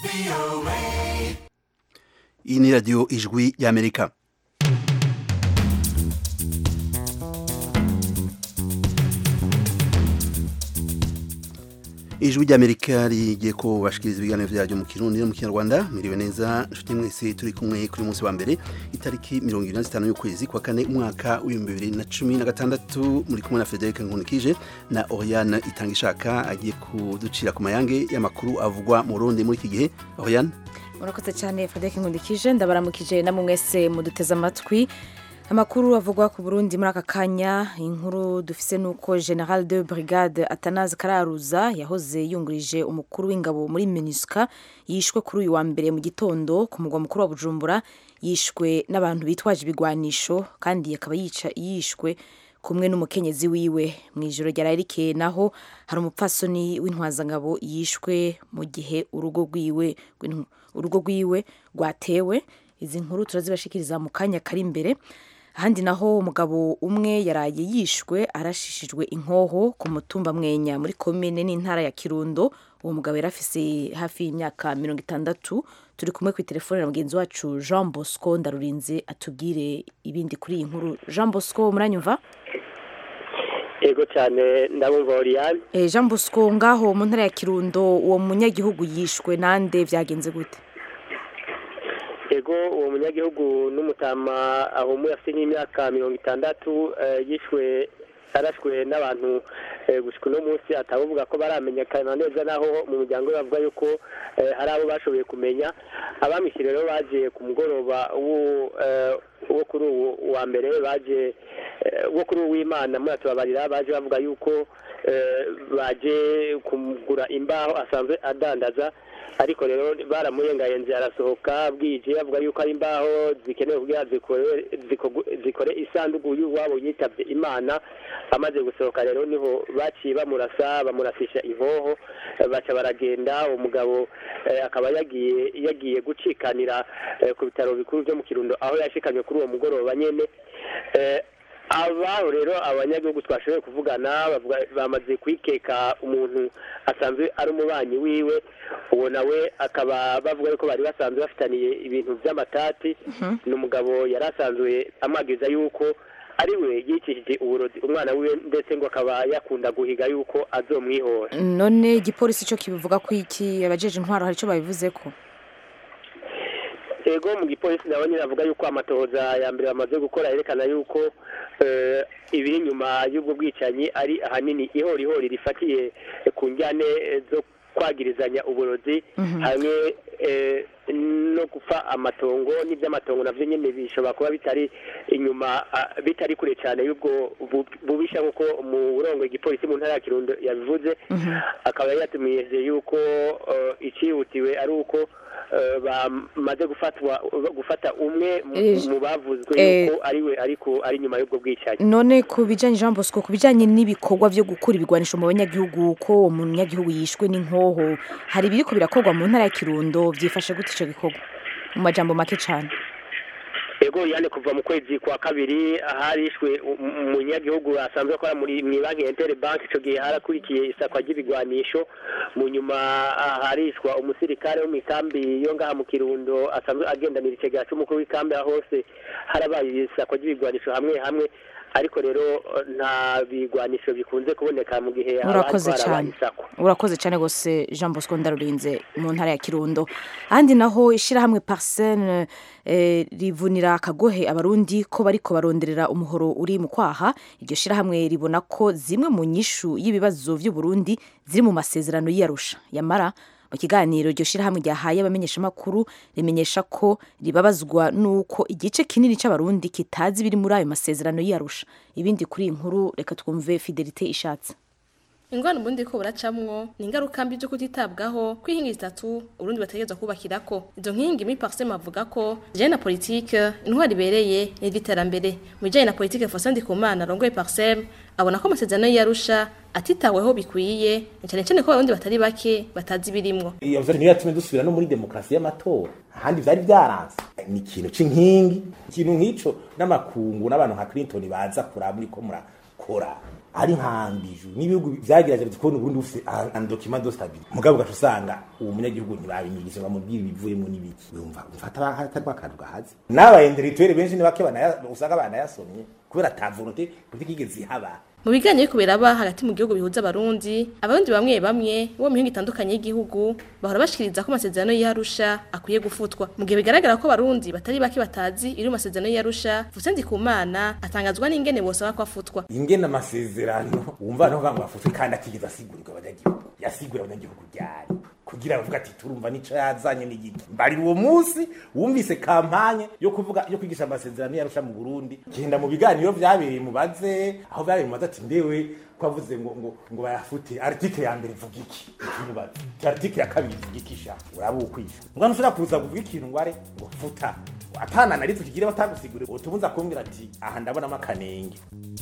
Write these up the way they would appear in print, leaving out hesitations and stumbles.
Iyi ni radiyo ijwi y'Amerika. Ijwi ry'Amerika rigiye ko bashikiriza ibiganiro vyaryo mu Kirundi no mu Kinyarwanda. Miriwe neza nshuti mwese, turi kumwe kuri munsi wa mbere itariki 25 y'ukwezi kwa kane umwaka w'2016, muri kumwe na Frederic Nkunikije na Oriane Itangishaka agiye kuducira ku mayange y'amakuru avugwa mu Burundi muri iki gihe. Oriane, urakoze cyane Frederic Nkunikije, ndabaramukije namwe mwese muduteze amatwi. Amakuru avugwa ku Burundi muri aka kanya, inkuru dufise nuko General de Brigade Atanaze Kararuza yahoze yungurije umukuru w'ingabo muri MINUSCA yishwe kuri uyu wa mbere mu gitondo ku mugwa mukuru wa Bujumbura. Yishwe n'abantu bitwaje ibigwanisho kandi akaba yishwe kumwe n'umukenyezi wiwe. Mu ijoro ryararike naho hari umupfasoni w'intwazangabo yishwe mu gihe urugo rwiwe rwatewe. Izi nkuru turazibashikiriza mu kanya kari imbere. Ahandi naho umugabo umwe yaraye yishwe arashishijwe inkoho ku mutumba Mwenya muri komine n'intara ya Kirundo. Uwo mugabo yarafise hafi y'imyaka 60. Turi kumwe ku telefone na mugenzi wacu Jean Bosco Ndarurinze atubwire ibindi kuri iyi nkuru. Jean Bosco, muranyumva? Ego cyane ndabumva Oriane. Jean Bosco, ngaho mu ntara ya Kirundo uwo munyagihugu yishwe nande, vyagenze gute? Ego uwo munyagihugu n'umutama aho mu afite nk'imyaka 60 yishwe arashwe n'abantu gushika no munsi atavuga ko baramenyekana neza, naho mu muryango bavuga yuko hari abo bashoboye kumenya. Abamishire rero baje ku mugoroba wo kuri wa mbere baje wo kuri w'Imana muri atubabarira, baje bavuga yuko baje kumugura imbaho asanzwe adandaza, ariko rero baramuyengayenze arasohoka bwije avuga yuko ari imbaho zikenewe kugira zikore isanduku y'uwabo yitabye Imana. Amaze gusohoka rero niho baciye bamurasisha inkoho, baca baragenda. Umugabo akaba yagiye gucikanira ku bitaro bikuru byo mu Kirundo aho yashikanywe kuri uwo mugoroba nyene. Abaho rero abanyagihugu twashoboye kuvugana bamaze kwikeka umuntu asanzwe ari umubanyi wiwe. Uwo nawe akaba bavuga yuko bari basanzwe bafitaniye ibintu by'amatati. N'umugabo yari asanzwe amagiriza yuko ari we yicishije uburozi umwana wiwe, ndetse ngo akaba yakunda guhiga yuko azomwihora. None igipolisi cyo kibivuga ko iki, abajeje intwaro hari cyo babivuze ko? Ego mu gipolisi nabo nyine avuga yuko amatohoza ya mbere bamaze gukora yerekana yuko ibiri nyuma y'ubwo bwicanyi ari ahanini ihorihori rifatiye ku njyane zo kwagirizanya uburozi hamwe no gupfa amatongo. N'iby'amatongo navyo nyene bishobora kuba bitari inyuma, bitari kure cyane y'ubwo bubisha nk'uko mu burongo igipolisi mu ntara ya Kirundo yabivuze. Akaba yatumiyeje yuko icihutiwe ari uko bamaze gufata umwe mu bavuzwe yuko ariwe ariko ari nyuma y'ubwo bwicanyi. None ku bijanye Jean Bosco, ku bijanye n'ibikorwa byo gukura ibigwanisho mu banyagihugu, ko umunyagihugu yishwe n'inkoho, hari biriko birakorwa mu ntara ya Kirundo, vyifashe gute ico gikorwa mu majambo make cyane? Ego yane kuva mu kwezi kwa kabiri harishwe umunyagihugu asanzwe akora muri banki ya Interbank. Ico gihe harakurikiye isakwa ry'ibigwanisho, mu nyuma harishwa umusirikare wo mu ikambi yo ngaha mu Kirundo asanzwe agendanira icegera cy'umukuru w'ikambi. Hose harabaye isakwa ry'ibigwanisho hamwe hamwe, ariko rero nta bigwanisho bikunze kuboneka mu gihe urakoze cyane gose Jean Bosco Ndarurinze mu ntara ya Kirundo. Ahandi naho ishirahamwe Parsene rivunira akagohe abarundi ko bariko baronderera umuhoro uri mu kwaha. Iryo shirahamwe ribona ko zimwe mu nyishu y'ibibazo vy'u Burundi ziri mu masezerano y'Arusha. Yamara mu kiganiro iryo shirahamwe ryahaye abamenyesha makuru rimenyesha ko ribabazwa nuko igice kinini c'abarundi kitazi biri muri ayo masezerano y'Arusha. Ibindi kuri inkuru reka twumve Fidelite Ishatse. Ingwano Burundi ko buracamwo ni ingaruka mbi byo kutitabwaho kw'inkingi zitatu Burundi bategerezwa kubakirako. Izo nkingi muri Parsem avuga ko je na politique intwari ibereye n'iterambere. Mu bijanye na politique Faustin Ndikumana rongoye Parsem abona ko amasezerano y'Arusha atitaweho bikwiye, cyane cyane ko abarundi batari bake batazi birimwo. Iyo mvere niyo yatumye dusubira no muri demokrasi y'amatora, ahandi vyari byaranze. Ni ikintu c'inkingi, ikintu nk'ico n'amakungu n'abantu nka Clinton baza kuraba muri ko bakora ari nkambiju n'ibihugu byagerageje kubona Burundi bufite un document de stabilité mugabo gashusanga uwo munyagihugu ntibabinyigisha bamubwira ibivuyemo n'ibiki yumva mfata hatarwa kantu gahaze n'abayenderituere benshi nibake usanga banayasomye kubera ta volonté politique igeze haba mu biganiro kubera ba hagati mu gihugu bihuza abarundi bamwe bamwe bo mu mihingo itandukanye y'igihugu bahora bashikiriza ko amasezerano y'Arusha akwiye gufutwa mu gihe bigaragara ko abarundi batari baki batazi iri amasezerano y'Arusha Fusendi Kumana atangazwa n'ingene bosaba ko afutwa ingene amasezerano wumva no banga bafutwe kandi atigeze asigurirwa abanyagihugu yasigura abanyagihugu ryari kugira bavuga ati turumva nico yazanye n'igiki mbari uwo munsi wumvise kampanye yo kuvuga yo kwigisha amasezerano y'Arusha mu Burundi genda mu biganiro byabereye mubaze aho byabereye mubaze ati ndewe kwavuze ngo bayafute article ya mbere vuga iki kimubaze article ya kabiri vuga iki sha urabukwisha ngo ntushaka kuza kuvuga ikintu ngo are ngo futa atana nari tukigire batagusigure utubunza kumbwira ati aha ndabona makanenge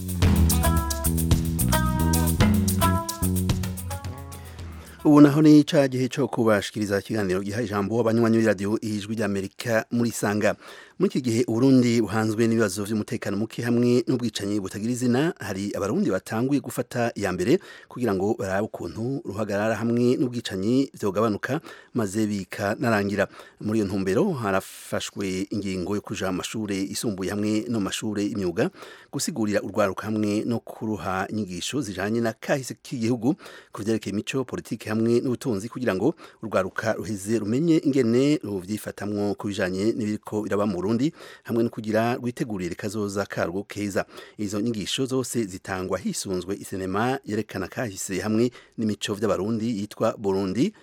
ubu naho ni ca gihe cyo kubashikiriza ikiganiro giha ijambo abanywanyi b'iradiyo ijwi ry'Amerika muri Sanga muri iki gihe Burundi buhanzwe n'ibibazo by'umutekano muke hamwe n'ubwicanyi butagira izina hari abarundi batanguye gufata ya mbere kugira ngo barabe ukuntu ruhagarara hamwe n'ubwicanyi byogabanuka maze bika narangira muri iyo ntumbero harafashwe ingingo yo kuja amashure isumbuye hamwe no mashure imyuga gusigurira urwaruka hamwe no kuruha inyigisho zijanye na kahise k'igihugu kuvyerekeye imico politike hamwe n'ubutunzi kugira ngo urwaruka ruheze rumenye ingene ruvyifatamwo kubijanye n'ibiriko biraba mu Burundi hamwe no kugira rwitegurire kazoza karwo keza izo nyigisho zose zitangwa hisunzwe isinema yerekana kahise hamwe n'imico vy'abarundi yitwa Burundi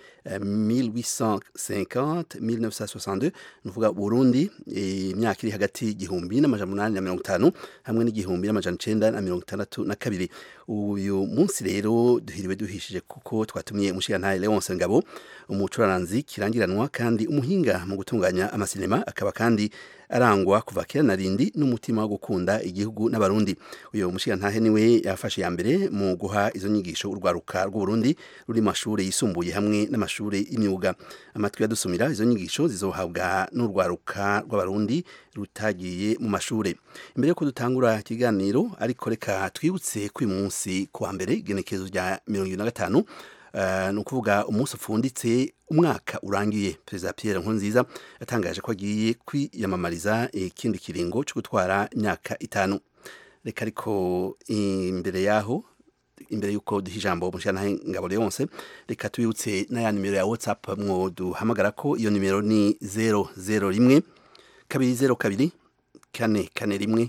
1850-1962 nuvuga Burundi imyaka iri hagati y'igihumbi n'amajana 850 hamwe n'igihumbi n'amajana 962 uyu munsi rero duhiriwe duhishije kuko twatumiye umushirantahe Leonce Ngabo umucuraranzi kirangiranwa kandi umuhinga mu gutunganya amasinema akaba kandi arangwa kuva kera narindi n'umutima wo gukunda igihugu n'abarundi uyo mushirantahe niwe yafashe ya mbere mu guha izo nyigisho urwaruka rw'u Burundi ruri mashure yisumbuye hamwe n'amashure y'imyuga amatwi yadusumira izo nyigisho zizohabwa n'urwaruka rw'abarundi rutagiye mu mashure imbere yo kudutangura ikiganiro ariko reka twibutse ko uyu munsi kuwa mbere igenekerezo rya 25 nukuvuga umunsi ufunditse umwaka urangiye Perezida Pierre Nkurunziza yatangaje ko agiye kwiyamamariza ikindi kiringo cyo gutwara imyaka 5 reka ariko imbere yuko duha ijambo umushirantahe Ngabo Leonce reka twibutse n'aya nimero ya WhatsApp mwo duhamagara ko iyo nimero ni 001 202 441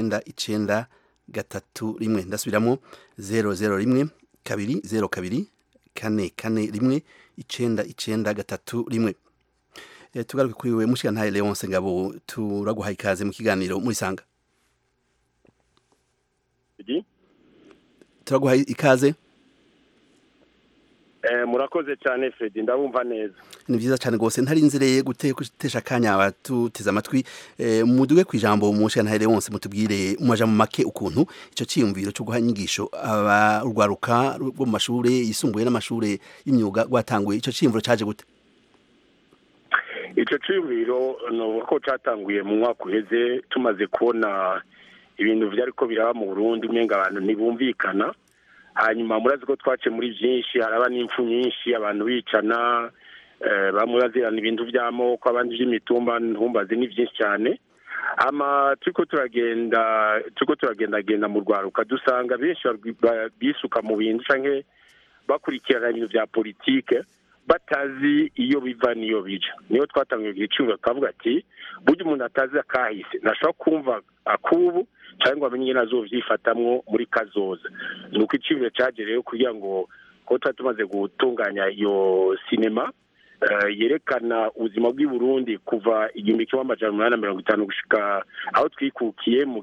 991 ndasubiramo 001 202 441 991 tugaruke kuri we mushirantahe Leonce Ngabo turaguha ikaze mu kiganiro muri Sanga turaguha ikaze murakoze cyane Fred ndabumva neza ni byiza cyane gose ntari nzireye gutesha kanya abatuteza amatwi muduge kwijambo umushirantahe Leonce mutubwire umaja mu make ukuntu ico ciyumviro cyo guha inyigisho urwaruka rwo mu mashure yisumbuye n'amashure y'imyuga rwatanguye ico ciyumviro caje gute ico ciyumviro no ko catanguye mu mwaka uheze tumaze kubona ibintu vyariko biraba mu Burundi umenga abantu ntibumvikana hanyuma murazi ko twace muri byinshi haraba n'imfu nyinshi abantu bicana bamwe bazirana ibintu by'amoko abandi by'imitumba ntumbaze ni byinshi cyane ama turiko turagendagenda mu rwaruka dusanga benshi bisuka mu bintu canke bakurikirana ibintu bya politike batazi iyo biva niyo bija niyo twatangiye igiciro kavuga ati buryo umuntu atazi akahise nashaka kumva akubu cyangwa amenye nazo vyifatamwo muri kazoza nuko icibire caje rero kugira ngo ko tumaze gutunganya iyo sinema yerekana ubuzima bw'i Burundi kuva 1850 gushika aho twikukiye mu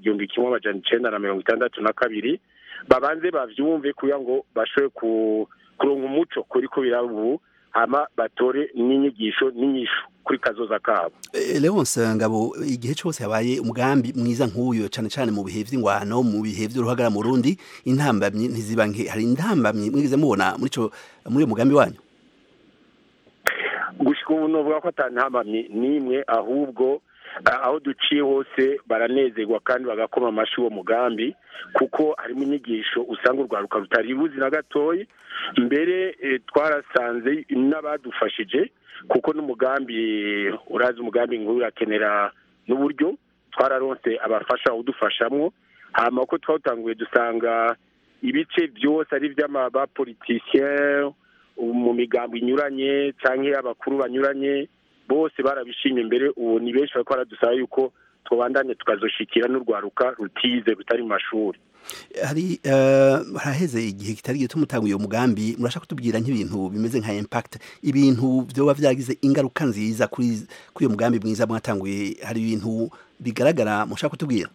1962 babanze bavyumve kugira ngo bashobore kuronka umuco kuri ko birabu hama batore n'inyigisho n'inyishu kuri kazoza kabo Leonce Ngabo igihe cyose yabaye umugambi mwiza nk'uyo cyane cyane mu bihe vy'ingwano mu bihe vy'uruhagara mu Burundi intambamye ntiziba nke hari intambamye mwigize mubona muri umugambi wanyu gushika ubu novuga ko atantambamye nimwe ahubwo aho duciye hose baranezerwa kandi bagakoma amashyi uwo mugambi kuko harimo inyigisho usanga urwaruka rutari ruzi na gatoya mbere twarasanze n'abadufashije kuko n'umugambi urazi umugambi ngo urakenera n'uburyo twararonse abafasha udufashamwo hama ko twawutanguye dusanga ibice byose ari by'abapolitisien mu migambo inyuranye canke abakuru banyuranye bose barabishimye mbere ubu ni benshi bariko baradusaba yuko twobandanye tukazoshikira n'urwaruka rutize rutari mu mashuri hari haraheze igihe kitari gito mutanguye uwo mugambi murashaka kutubwira nk'ibintu bimeze nka impact ibintu byoba vyagize ingaruka nziza kuri uyo mugambi mwiza mwatanguye hari ibintu bigaragara mushaka kutubwira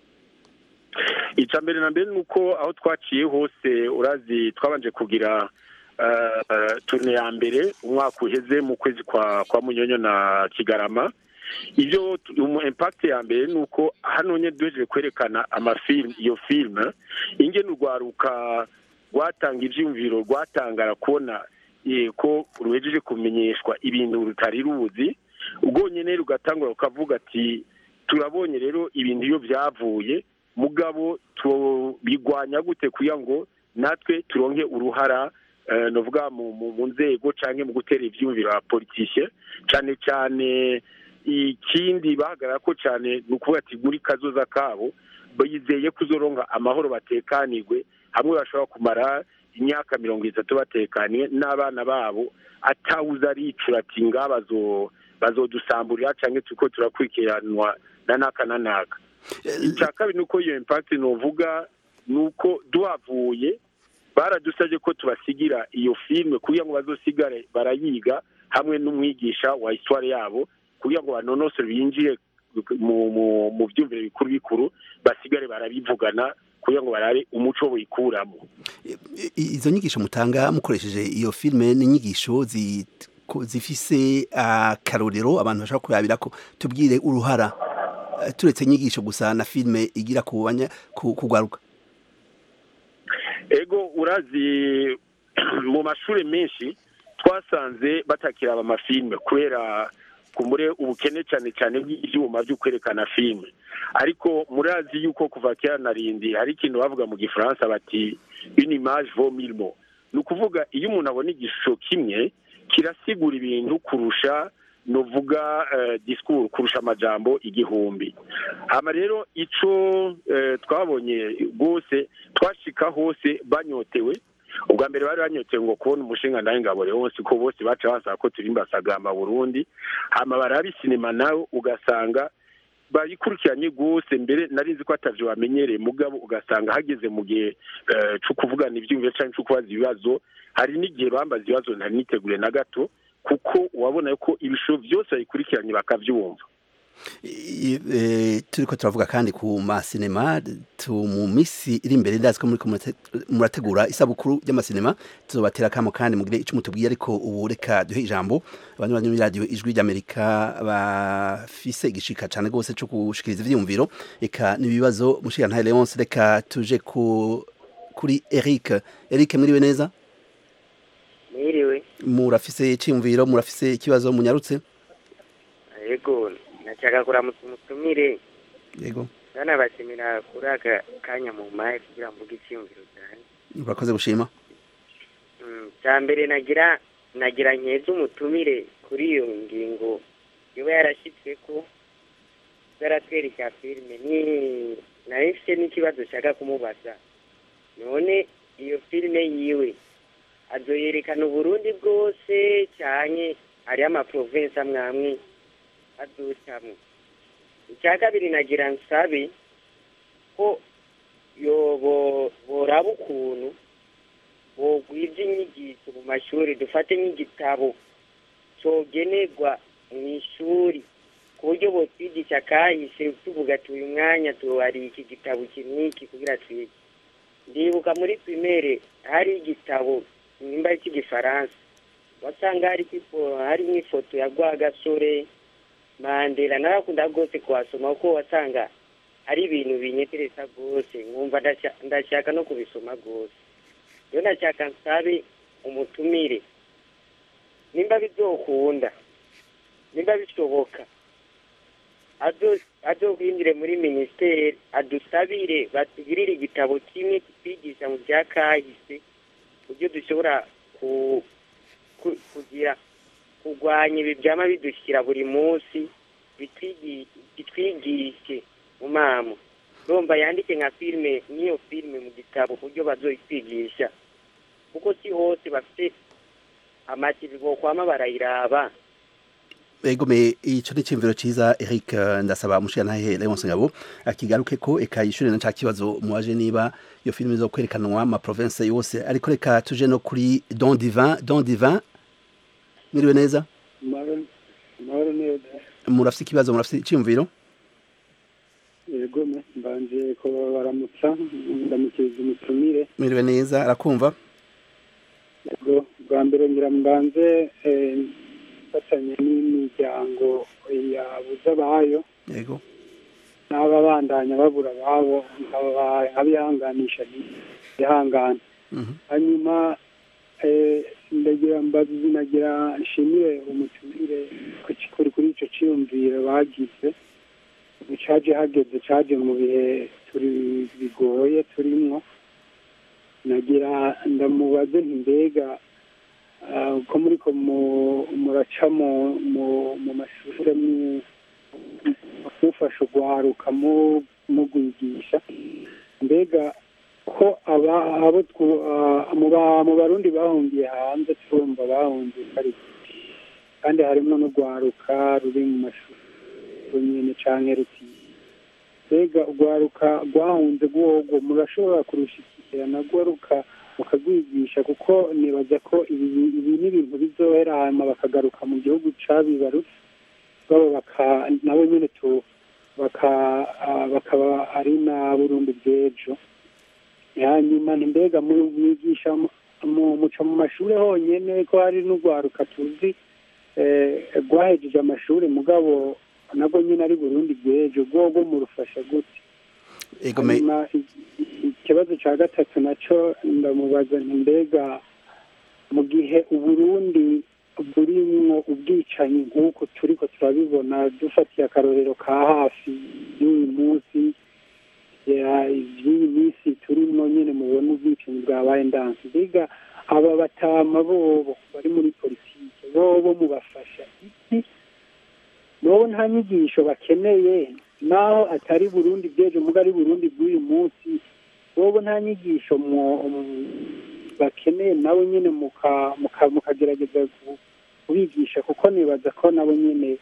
icya mbere na mbere ni uko aho twaciye hose urazi twabanje kugira turne ya mbere umwaka uheze mu kwezi kwa munyonyo na kigarama ibyo impact ya mbere ni uko hano nye duhejeje kwerekana amafilm iyo filme ingene urwaruka rwatanga ivyumviro rwatangara kubona ko ruhejeje kumenyeshwa ibintu rutari ruzi ubwo nyene rugatangura rukavuga ati turabonye rero ibintu iyo byavuye mugabo bigwanya gute kuya ngo natwe turonke uruhara novuga mu nzego canke mu gutera ivyumviro a politicien cane cane ikindi bahagarara ko cyane ni ukuvuga ati muri kazoza kabo bizeye kuzoronka amahoro batekanirwe hamwe bashobora kumara imyaka 30 batekaniye n'abana babo atawuza aricura ati bazodusamburira canke tuko turakwikiranwa na naka icyakabiri nuko iyo impact novuga nuko duhavuye baradusabye ko tubasigira iyo filme kugira ngo bazosigare barayiga hamwe n'umwigisha wa histoire yabo kugira ngo banonosore binjire mu byumvire bikuru basigare barabivugana kugira ngo barare umuco wikuramo izo nyigisho mutanga mukoresheje iyo filme ni inyigisho zifise akarorero abantu bashaka kurabira ko tubwire uruhara turetse inyigisho gusa na filme igira kugwaruka ego urazi mu mashuri menshi twasanze batakira amafilme kubera kumure ubukene cyane cyane bw'ivyuma byo kwerekana filme ariko murazi yuko kuva kera narindi hari ikintu bavuga mu gifaransa bati une image vaut mille mots nukuvuga iyo umuntu abona igishusho kimwe kirasigura ibintu kurusha novuga discours kurusha amajambo igihumbi hama rero ico twabonye gose twashika hose banyotewe ubwa mbere bari banyotewe ngo kubona umushinga ndaye ngabore hose ko bose baca basaba ko turimba sagama Burundi hama barabi sinema nawe ugasanga bayikurikiranye gose mbere narinzi ko atavyo bamenyereye mugabo ugasanga hageze mu gihe cyo kuvugana ivyumviro cyangwa cyo kubaza ibibazo hari n'igihe bambaza ibibazo ntari nitegure na gato kuko wabona ko ibisho byose bayikurikiranye bakavyumva turiko turavuga kandi ku masinema mu misi iri imbere ndazi ko murategura isabukuru y'amasinema tuzobatera kamo kandi mugire ico mutubwiye ariko ubu reka duhe ijambo abantu bari muri radio ijwi ry'Amerika bafise igishika cane gose cyo gushikiriza ivyumviro eka nibibazo mushika nta Leonce reka tuje kuri Eric mwiriwe neza mwiriwe murafise iciyumviro murafise ikibazo munyarutse yego nachaka kuramutsa umutumire yego nana basimira kuri aka kanya mu maye kugira mvuge icyumviro cyane urakoze gushima cyambere nagira nkeze umutumire kuri iyo ngingo yoba yarashitswe ko zaratwereka filme ni nahise n'ikibazo cyaka kumubaza none iyo filme yiwe azoyerekana Burundi bwose cyane ari ama province amwamwe adutamwe icyakabiri nagira nsabe ko boraba ukuntu bogwiza inyigisho mu mashuri dufate nk'igitabo cogenerwa mu ishuri ku buryo botwigisha kahise tuvuga ati uyu mwanya tuwari iki gitabo kiniki kugira twige ndibuka muri primaire hari igitabo nimba cy'igifaransa wasanga hari nk'ifoto ya Rwagasore Mandela narakunda gose kwasoma ko wasanga ari ibintu binyeteresa gose nkumva ndashaka no kubisoma gose yo ndashaka nsabe umutumire nimba bizokunda nimba bishoboka azokwinjire muri minisiteri adusabire batugirire igitabo kimwe kitwigisha mu bya kahise uburyo dushobora kugira kurwanya ibi byama bidushyira buri munsi bitwigishe mu mamo urumva yandike nka filime n'iyo filime mu gitabo uburyo bazoyitwigisha kuko si hose bafite amativi bokwama barayiraba. Egome ico ni cimviro ciza Eric ndasaba mushyantahe Leonce Ngabo akigaruke ko ekayishure na cakibazo muwaje niba iyo filime zo kwerekanwa ama province yose ariko reka tuje no kuri Don Divin miriwe neza murafite ikibazo murafite cimviro yego mbanje ko baramutsa ndamukiriza umutumire miriwe neza arakumva yego bwa mbere ngira mbanze fatanye n'imiryango yabuze abayo yego n'ababandanya babura ababo abihanganisha ihangana hanyuma ndagira nshimire umutumire kuri icyo cyiyumviro bagize caje mu bihe turi bigoye turimwo nagira ndamubaze nti mbega ko muriko muraca mu mashuri mufasha urwaruka mugwigisha mbega ko mu barundi bahungiye hanze turumva bahungiye kandi harimo n'urwaruka ruri mu mashuri nyine canke rutiye mbega urwaruka rwahunze rwogo murashobora kurushikirana rwaruka mukagwigisha kuko nibaza ko ibi ni ibintu bizohera hanyuma bakagaruka mu gihugu cabibarutse babo nabo nyene bakaba ari na Burundi bw'ejo hanyuma ni mbega mwigisha muca mu mashuri honyene ko hari n'urwaruka tuzi rwahejeje amashuri mugabo nabwo nyine ari Burundi bw'ejo rwogo murufasha gute ikibazo cya gatatu nacyo ndamubaza nti mbega mu gihe Uburundi burimwo ubwicanyi nk'uko turiko turabibona dufatiye akarorero ka hafi y'uyu munsi y'iyi minsi turimo nyine mubona ubwicanyi bwabaye ndanse mbega aba batama bobo bari muri politike bobo mubafasha iki bobo nta nyigisho bakeneye naho atari Burundi bw'ejo muga ari Burundi bw'uyu munsi bobo nta nyigisho bakeneye nabo nyine mukagerageza kubigisha kuko nibaza ko nabo nyine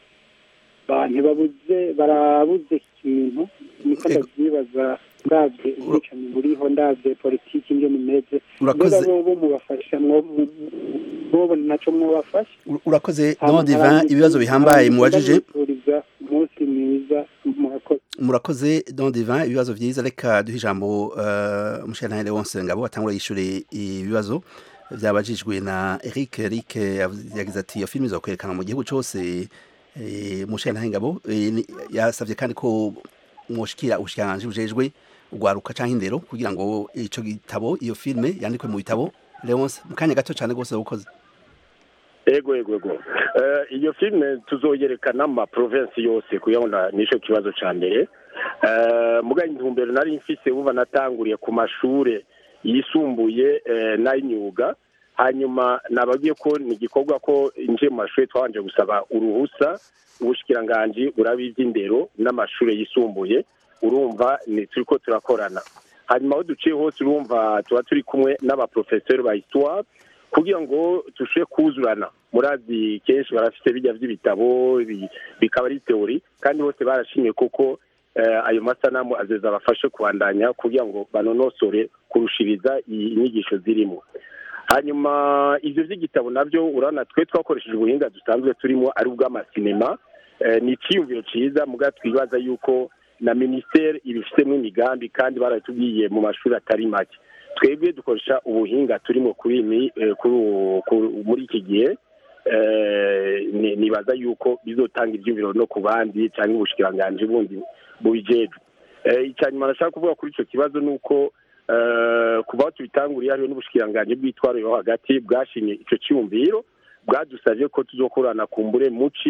barabuze ikintu niko ndabyibaza ndabye ubwicanyi buriho ndabye politiki ingene imeze mbega bobo mubafasha bobo naco mwobafasha urakoze Don Divin ibibazo bihambaye muwajije umunsi mwiza murakoze Don Divin ibibazo vyiza reka duhe ijambo mushyantahe Leonce Ngabo atangura yishure ibibazo byabajijwe na Eric yagize ati iyo filime izokwerekana mu gihugu cyose mushyantahe Ngabo yasavye kandi ko mwoshikira ubushikiranganje bujejwe urwaruka canke indero kugira ngo ico gitabo iyo filime yandikwe mu bitabo Leonce mukanya gato cyane gose ukoze ego iyo filime tuzoyerekana mu province yose kuyabona nico kibazo ca mbere muga intumbero nari mfise buva natanguriye ku mashure yisumbuye n'ay'imyuga hanyuma nabagiye ko ni gikorwa ko inje mu mashure twanje gusaba uruhusa ubushikiranganje urabivy'indero n'amashure yisumbuye urumva ni turiko turakorana hanyuma aho duciye hose urumva tuba turi kumwe n'abaprofesseur ba histoire kugira ngo tushe kuzurana murazi kenshi barafite bijya vy'ibitabo bikaba ari teori kandi bose barashimye kuko ayo masanamu azeza abafashe kubandanya kugira ngo banonosore kurushiriza inyigisho zirimo hanyuma ivyo vy'igitabo navyo urana twe twakoresheje ubuhinga dusanzwe turimo ari ubw'amasinema ni ciyumviro ciza muga twibaza yuko na ministere ibifitemo imigambi kandi baratubwiye mu mashuri atari make twebwe dukoresha ubuhinga turimo muri iki gihe nibaza yuko bizotanga ivyumviro no ku bandi cyangwa ubushikiranganje bundi bubijejwe icyanyuma nashaka kuvuga kuri ico kibazo nuko kuva tubitanguriye hariho n'ubushikiranganje bw'itwaro yo hagati bwashimye ico cyumviro bwadusavye ko tuzokorana kumbure muci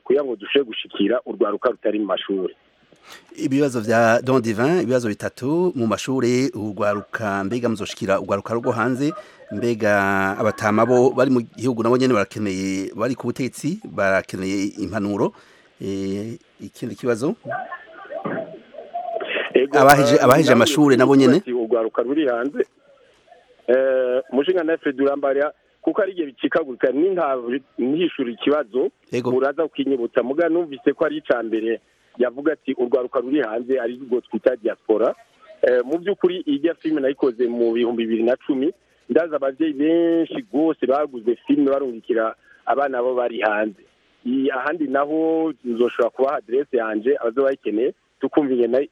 kugira ngo dushobore gushikira urwaruka rutari mu mashuri. Ibibazo vya Don Divin, ibibazo bitatu mu mashuri, urwaruka mbega muzoshikira urwaruka rwo hanze, mbega abatama bo bari mu gihugu nabo nyene barakeneye, bari ku butetsi barakeneye impanuro. Ikindi kibazo abahije amashuri nabo nyene urwaruka ruri hanze mushinga na Fred Durambaria kuko ari igihe bicikagurika n'ihishura ikibazo uraza ukinyibutsa muga numvise ko ari icambere yavuga ati urwaruka ruri hanze ari rwo twita diaspora. Mu by'ukuri ijya filime nayikoze mu 2010 ndaza abavyeyi benshi gose baguze filime barungikira abana bo bari hanze. Ahandi naho nzoshobora kuba adresse yanje abazo bayikeneye tukumviye na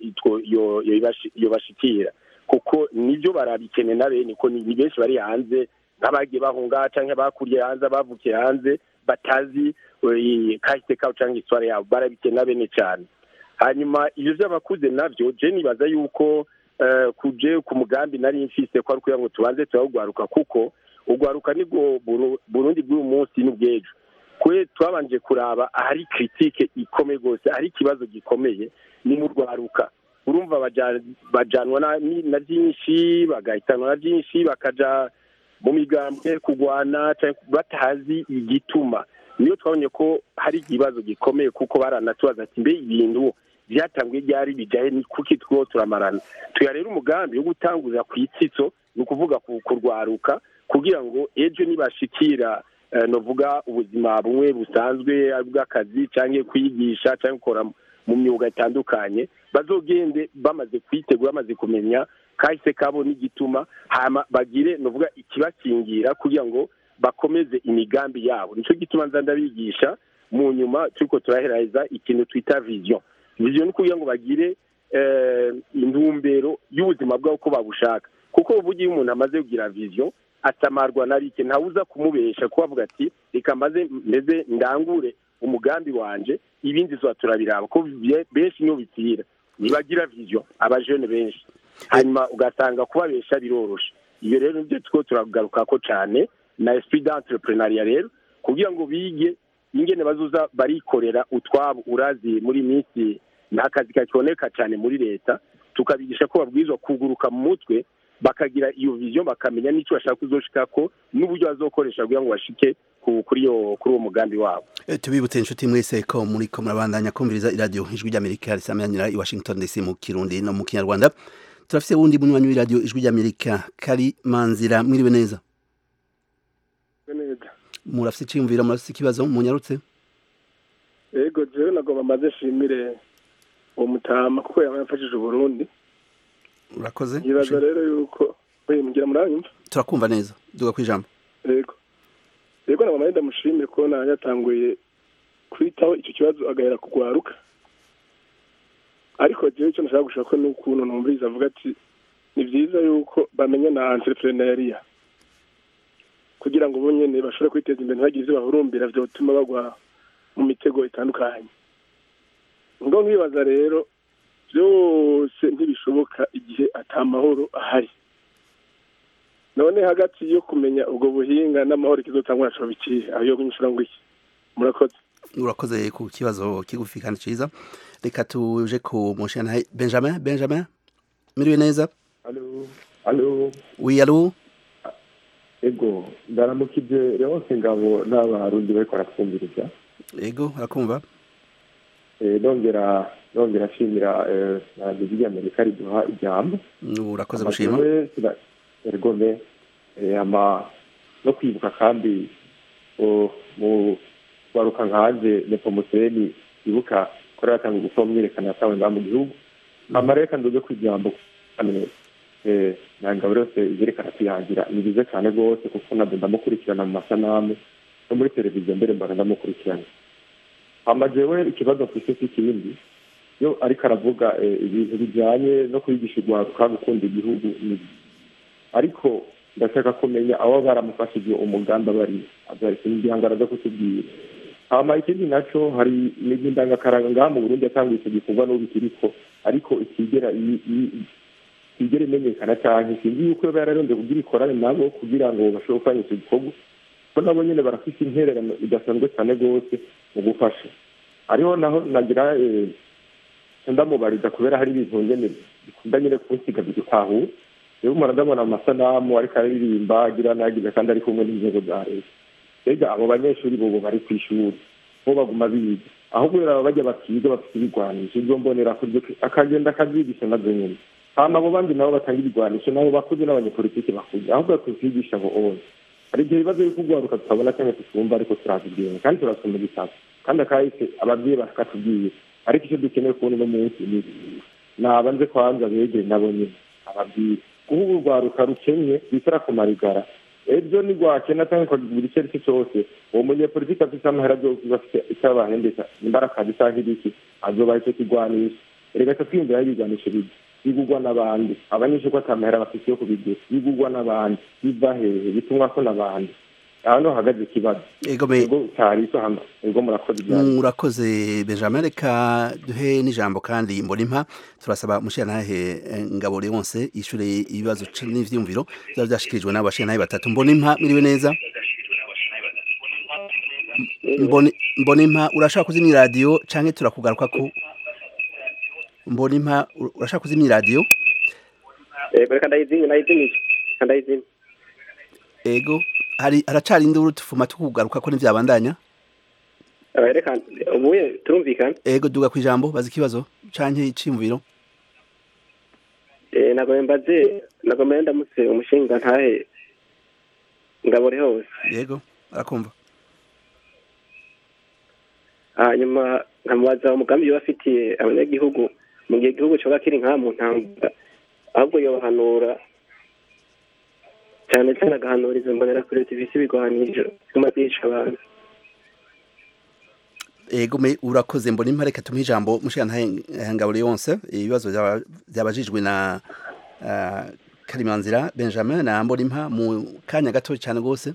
yo bashikira kuko nivyo barabikene nabe niko ni benshi bari hanze n'abagiye bahunga canke bakuriye hanze bavukiye hanze batazi kahise kawo canke histoire yabo barabikene nabe cyane. Hanyuma ivyo by'abakuze navyo je nibaza yuko kuje ku mugambi nari mfise ko ari kugira ngo tubanze turagwaruka kuko ugwaruka nibwo Burundi bw'uyu munsi n'ubwejo kwe twabanje kuraba ahari critique ikomeye gose ahari kibazo gikomeye ni mu rwaruka. Urumva bajanwa na byinshi bagahitanwa na byinshi bakaja mu migambwe kugwana batazi igituma. Niyo twabonye ko hari ikibazo gikomeye kuko baranatubaza ati mbe ibintu byatangwe byari bijaye ni kuki two turamarana. Tuyarera umugambi wo gutangurira ku itsitso ni ukuvuga kurwaruka kugira ngo ejo nibashikira novuga ubuzima bumwe busanzwe bw'akazi canke kwigisha canke gukora mu myuga itandukanye bazogende bamaze kwitegura bamaze kumenya kahise kabo n'igituma hama bagire novuga ikibakingira kugira ngo bakomeze imigambi yabo. Nico gituma ndabigisha mu nyuma turiko turahereza ikintu twita vision ni kugira ngo bagire intumbero y'ubuzima bwabo ko babushaka kuko uvugiye umuntu amaze kugira vision atamarwa narike ntawuza kumubesha ko avuga ati reka maze meze ndangure umugambi wanje ibindi zo turabiraba ko benshi niyo bitira nibagira vision abajene benshi hanyuma ugasanga kubabesha biroroshe. Iyo rero nibyo two turagaruka ko cyane na esprit d'entrepreneuriat rero kugira ngo bige ingene bazuza barikorera utwabo urazi muri minsi n'akazi kakiboneka cyane muri leta tukabigisha ko babwizwa kuguruka mu mutwe bakagira iyo vision bakamenya n'icyo bashaka kuzoshika ko n'uburyo bazokoresha kugira ngo bashike kuri uwo mugambi wabo. Tubibutse inshuti mwese ko muri ko murabandanya kumviriza iradio ijwi ry'Amerika risamyanira i Washington DC mu Kirundi no mu Kinyarwanda. Turafise wundi munywanyi w'iradio ijwi ry'Amerika Kari Manzira mwiriwe neza. Neza. Murafise cyumvira murafise kibazo munyarutse? Yego jewe nagomba maze shimire uwo mutama kuko yamfashije Burundi. Urakoze. Yibaza rero yuko mugira muranyumva? Turakumva neza. Duga kwijambo. Yego nagomba ndamushimire ko yatanguye kwitaho icyo kibazo agahera kugwaruka. Ariko jewe cyo nashaka gushaka ko n'ukuntu numviriza avuga ati ni byiza yuko bamenya na entrepreneuria kugira ngo bonyene bashobore kwiteza imbere bagize ivyo bahurumbira vyotuma bagwa mu mitego itandukanye. Ngo nkibaza rero byose ntibishoboka igihe atamahoro ahari. None hagati yo kumenya ubwo buhinga n'amahoro kizotangwa naco biki ayo gunyishura ngo iki. Murakoze. Urakoze ku kibazo kigufi kandi ciza. Reka tuje ku mushana Benjamin miriwe neza. Allo Oui allo. Ego ndaramukije rero ngabo n'abarundi bariko barakumviriza. Ego arakumva. Ndongera shimira ijwi ry'Amerika riduha ijambo. Urakoze gushima. Ergome no kwibuka kandi mu baruka nkanje Nepomuseni ibuka kora yatanga gufomyerekana yatawe mu gihugu. Amareka ndoze kwijambo kandi nanga burose izerekana kwihangira ni bize cyane gose kuko ndamukurikirana mu masanamu no muri televiziyo mbere mbana ndamukurikirana. Amajewe ikibazo kwise cy'ikindi yo ariko aravuga ibintu bijyanye no kwigisha urwaruka gukunda igihugu ariko ndashaka kumenya abo baramufashije umuganda bari abyaretse n'igihangara zo kutubwira. Ikindi naco hari n'indangakaranga ngaha mu Burundi yatanguye icyo gikorwa n'ubikiriko ariko ikigera imenyekana cyane sinzi yuko bararonde kugira ikorane nabo kugira ngo bashobore kwanyuza igikorwa ko nabo nyene barafise intererano idasanzwe cyane gose mu gufasha. ariho naho nagira ndamubariza kubera hari ibintu nyene bikunda nyene kunsiga bigutahura rero umuntu ndabona amasanamu ariko aririmba agira nagize kandi ari kumwe n'inzego za leta mbega abo banyeshuri bobo bari ku ishuri bo baguma biga ahubwo rero bajya bakiga bafite ibigwanisho ibyo mbonera kuryo akagenda akabyigisha nabyo nyene hama abo bandi nabo batanga ibigwanisho nabo bakuze n'abanyepolitiki bakuze ahubwo tukigisha ngo oya hari igihe ibibazo byo kugwaruka tutabona cyangwa tutumva ariko turazibwira kandi turasoma ibitabo kandi akahise ababyeyi bakatubwiye ariko icyo dukeneye kubona uno munsi ni abanze kwanza begere nabo nyine ababwira kuba urwaruka rukenye rwisara ku marigara ejo ni rwakena cyangwa ukagura icyo ari cyo cyose uwo munyepolitiki afite amahera byose bafite icyo abahendesha imbaraga cyangwa ibiki azobaha icyo kigwanisha erega twiyumvira y'ibigwanisho bibi bigurwa n'abandi abanyeshuri ko atamahera bafite yo kubigura bigurwa n'abandi biva hehe bitumwa ko n'abandi hano hagaze ikibazo ego cyari cyo hano ego murakoze Benjamin reka duhe n'ijambo kandi Mbonimpa turasaba mushirantahe Ngabo Leonce ishure ibibazo n'ivyumviro byashikirijwe n'abo bashirantahe batatu Mbonimpa miriwe neza Mbonimpa urashaka kuzimya radio canke turakugaruka ko Mbonimpa urashaka kuzimya radio reka ndayizimya ego haracari induru tufuma tukugaruka ko n'ivyabandanya reka ubuye turumvikana ego duga kwijambo bazi kibazo canke icimviro nagomba ndamutse umushinga ntahe Ngabo Leonce yego arakumva hanyuma nkamubaza umugambi bafitiye abanyagihugu mu gihe igihugu cyoba kiri nka mu ntambara ahubwo yobahanura cyane cyane agahanuriza mbonera kuri TV bigwanije kuma byisha abantu ego urakoze Mbonimpa reka tumuhe ijambo mushirantahe Ngabo Leonce ibibazo byabajijwe na Karimanzira Benjamin na Mbonimpa mu kanya gato cyane gose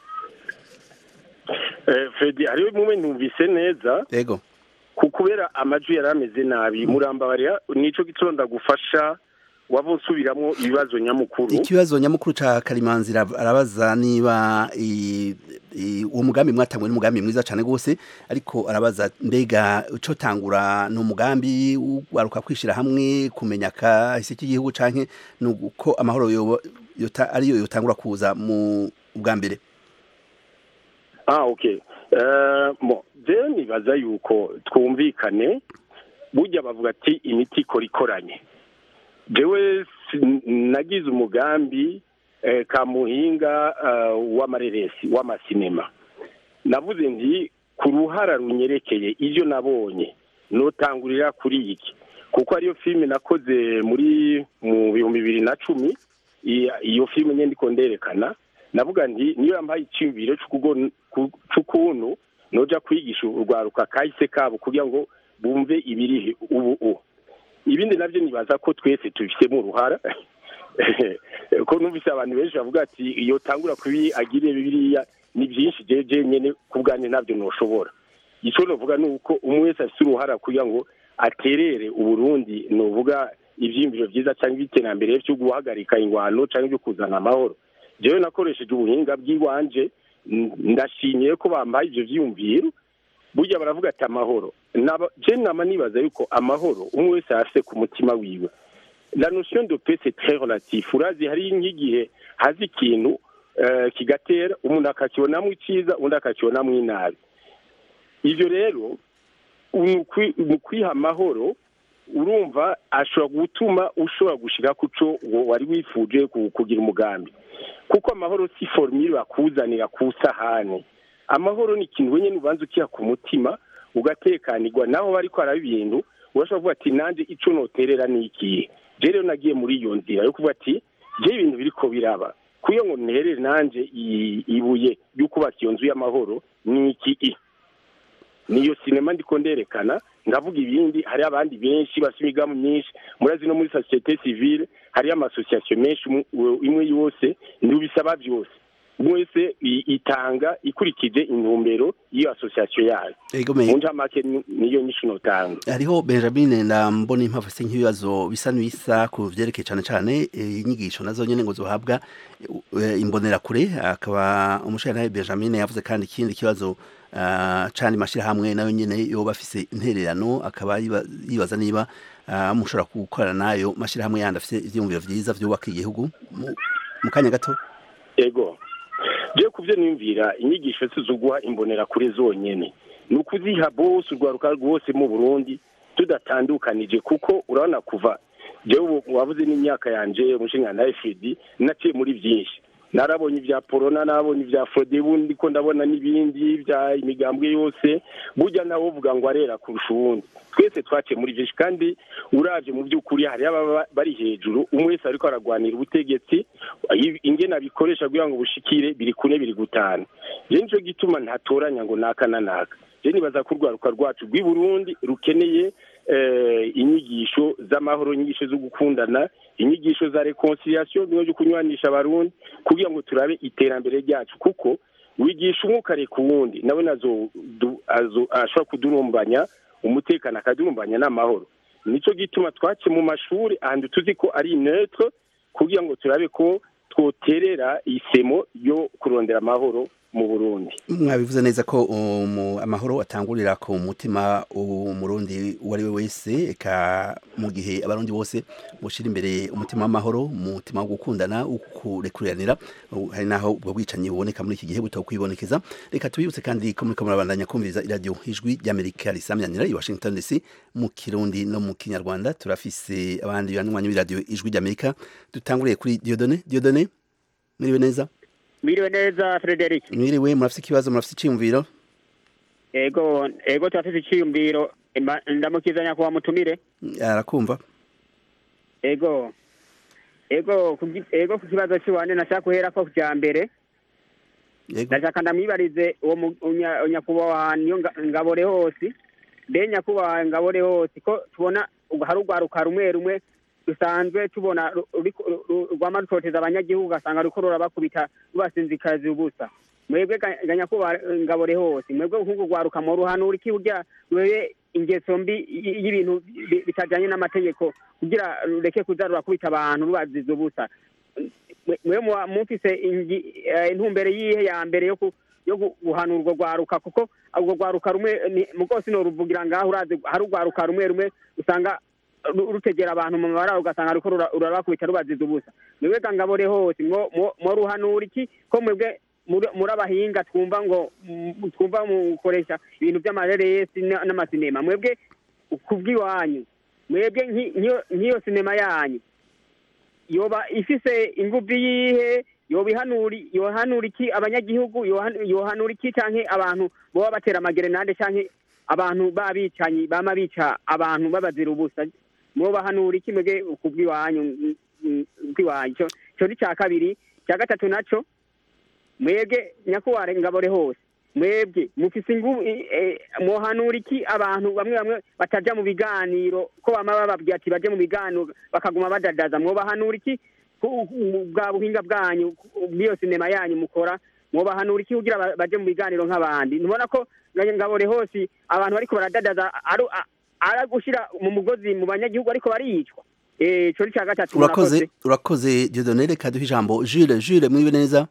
Freddy hariho umwe numvise neza yego kubera amajwi yarameze nabi murambabarira nico gitonda gufasha wavunsubiramwo ibibazo nyamukuru ikibazo nyamukuru ca Karimanzira arabaza niba uwo mugambi mwatangwe n'umugambi mwiza cyane gose ariko arabaza mbega uco tangura no mugambi waruka kwishira hamwe kumenya ka isi cy'igihugu canke nuko amahoro ariyo yotangura kuza mu bwa mbere okay je nibaza yuko twumvikane burya bavuga ati imiti ikoranye jewe nagize umugambi kamuhinga w'amareresi w'amasinema navuze nti ku ruhara runyerekeye ivyo nabonye notangurira kuri iki kuko ariyo filime nakoze mu 2010 iyo filime nyene ndiko nderekana navuga nti niyo yampaye iciyumviro c'ukuntu noja kwigisha urwaruka kahise kabo kugira ngo bumve ibiri ubu ibindi navyo nibaza ko twese tubifitemo uruhara ko numvise abantu benshi bavuga ati iyo tangura kubi agire bibiriya ni byinshi jeje nyene kubgane navyo noshobora ico novuga nuko umwe wese afite uruhara kugira ngo aterere uburundi novuga ivyimviro vyiza cyangwa iterambere cyo guhagarika ingwano cyangwa byo kuzana amahoro jewe nakoresheje ubuhinga bw'iwanje ndashimiye ko bambaye ivyo vyumviro burya baravuga ati amahoro je nama nibaza yuko amahoro umwe wese afite ku mutima wiwe la notion de paix c'est très relatif urazi hari nk'igihe hazi ikintu kigatera umuntu akakibonamo iciza undi akakibonamo inabi ivyo rero mu kwiha amahoro urumva ashobora gutuma ushobora gushira kuco wari wifuje kugira umugambi kuko amahoro si formule bakuzanira ku sahani amahoro ni ikintu wenye nubanza ukiha ku mutima ugatekanirwa naho bariko arabibintu urashobora kuvuga ati nanje ico noterera ni ikihe je rero nagiye muri iyo nzira yo kuvuga ati je ibintu biriko biraba kuyo ngo nterere nanje ibuye yo kubaka iyo nzu y'amahoro ni iki niyo sinema ndiko nderekana ndavuga ibindi hari abandi benshi basimigamu myinshi murazi no muri societe civile hari amasosiyasiyo menshi imwe yose ndubisaba byose mwese itanga ikurikije intumbero iyo association yayo munja make niyo nyishino tanga hariho Benjamin na Mbonimpa afite nk'ibibazo bisa n'ibisa ku vyerekeye cyane cyane inyigisho nazo nyene ngo zohabwa imbonera kure akaba umushana Benjamin yavuze kandi ikindi kibazo cyane mashirahamwe nayo nyene yoba afise intererano akaba yibaza niba mushobora gukorana nayo mashirahamwe yandi afise ivyumviro vyiza vyubaka igihugu mu kanya gato. Ego je kuvyo nimvira inyigisho zizuguha imbonera kuri zonyene ni ukuziha bose urwaruka rwose mu Burundi tudatandukanije kuko urabona kuva jewe wavuze n'imyaka yanje umushinga na FD naciye muri byinshi narabonye ibya Porona nabonye ibya Frodebu ndiko ndabona n'ibindi bya imigambwe yose burya nawo uvuga ngo arera kurusha uwundi twese twaciye muri byinshi kandi uravye mu by'ukuri hari bari hejuru umwe wese ariko aragwanira ubutegetsi ingena bikoresha kugira ngo bushikire biri kune biri gutana je nico gituma ntatoranya ngo naka na naka je nibaza ko urwaruka rwacu rw'i Burundi rukeneye inyigisho z'amahoro, inyigisho zo gukundana, inyigisho za reconciliation byo kunywanisha abarundi kugira ngo turabe iterambere ryacu kuko wigisha umwe ukareka uwundi nawe nazo ashobora kudurumbanya umutekano akadurumbanya n'amahoro. Nico gituma twace mu mashuri ahandi tuzi ko ari neutre kugira ngo turabe ko twoterera isemo yo kurondera amahoro mu Burundi. Mwabivuze neza ko amahoro atangurira ku mutima umurundi uwari we wese eka mu gihe abarundi bose boshira imbere umutima w'amahoro, umutima wo gukundana, ukurekuranira hari naho ubwo bwicanyi buboneka muri iki gihe butakwibonekeza. Reka tubibutse kandi ko muri kamurabandanya kumviriza iradio Ijwi ry'Amerika risamyanira i Washington DC mu Kirundi no mu Kinyarwanda. Turafise abandi banywanye b'iradio Ijwi ry'Amerika. Dutanguriye kuri Dieudonné. Mwiriwe neza. Mwiriwe neza Frederic. Mwiriwe, murafise ikibazo, murafise iciyumviro? Ego turafise iciyumviro ndamukizanya kwa mutumire. Arakumva. Ego ku kibazo cy'wane nashaka kuhera ko kya mbere. Ndashaka ndamwibarize uwo nyakubahwa niyo ngabore hose. Nyakubahwa ngabore hose ko tubona hari urwaruka rumwe dusanzwe tubona rwama rutoteza abanyagihugu asanga ruko rurabakubita rubasinzikazi ubusa. Mwebwe nyakubahwa ngabore hose mwebwe nk'urwaruka mu ruhano uri kiburya wewe ingeso mbi y'ibintu bitajanye n'amategeko kugira rureke kuza rurakubita abantu rubaziza ubusa. Mwe mufise intumbere yihe ya mbere yo guhanura urwo rwaruka kuko urwo rwaruka rumwe mugose no ruvugira ngaho urazi hari urwaruka rumwe usanga rutegera abantu mu mabara ugasanga ariko urabakubita rubaziza ubusa. Mwebwe ngabore hose mo ruhanura iki ko mwebwe muri abahinga twumva mukoresha ibintu by'amareresi n'amasinema mwebwe kubwiwanyu mwebwe nk'iyo sinema yanyu yoba ifise inguvu yihe yohanura iki abanyagihugu yohanura iki canke abantu boba batera amagerenade canke abantu babicanyi bama bica abantu babazira ubusa mwobahanura iki mwebwe kubwiwanyu cyo ni cya kabiri. Cya gatatu naco mwebwe nyakubahwa ngabore hose mwebwe mufise inguvu mwohanura iki abantu bamwe bataja mu biganiro ko bama bababwira ati baje mu biganiro bakaguma badadaza mwobahanura iki bwa buhinga bwanyu bw'iyo sinema yanyu mukora mwobahanura iki kugira baje mu biganiro nk'abandi. Nubona ko ngabore hose abantu bariko baradadaza ara gushira mu mugozi mu banyagihugu ariko bariyicwa. Cyo ni cya gatatu. Urakoze Dieudonné. Reka duhe ijambo Jules mwibe neza.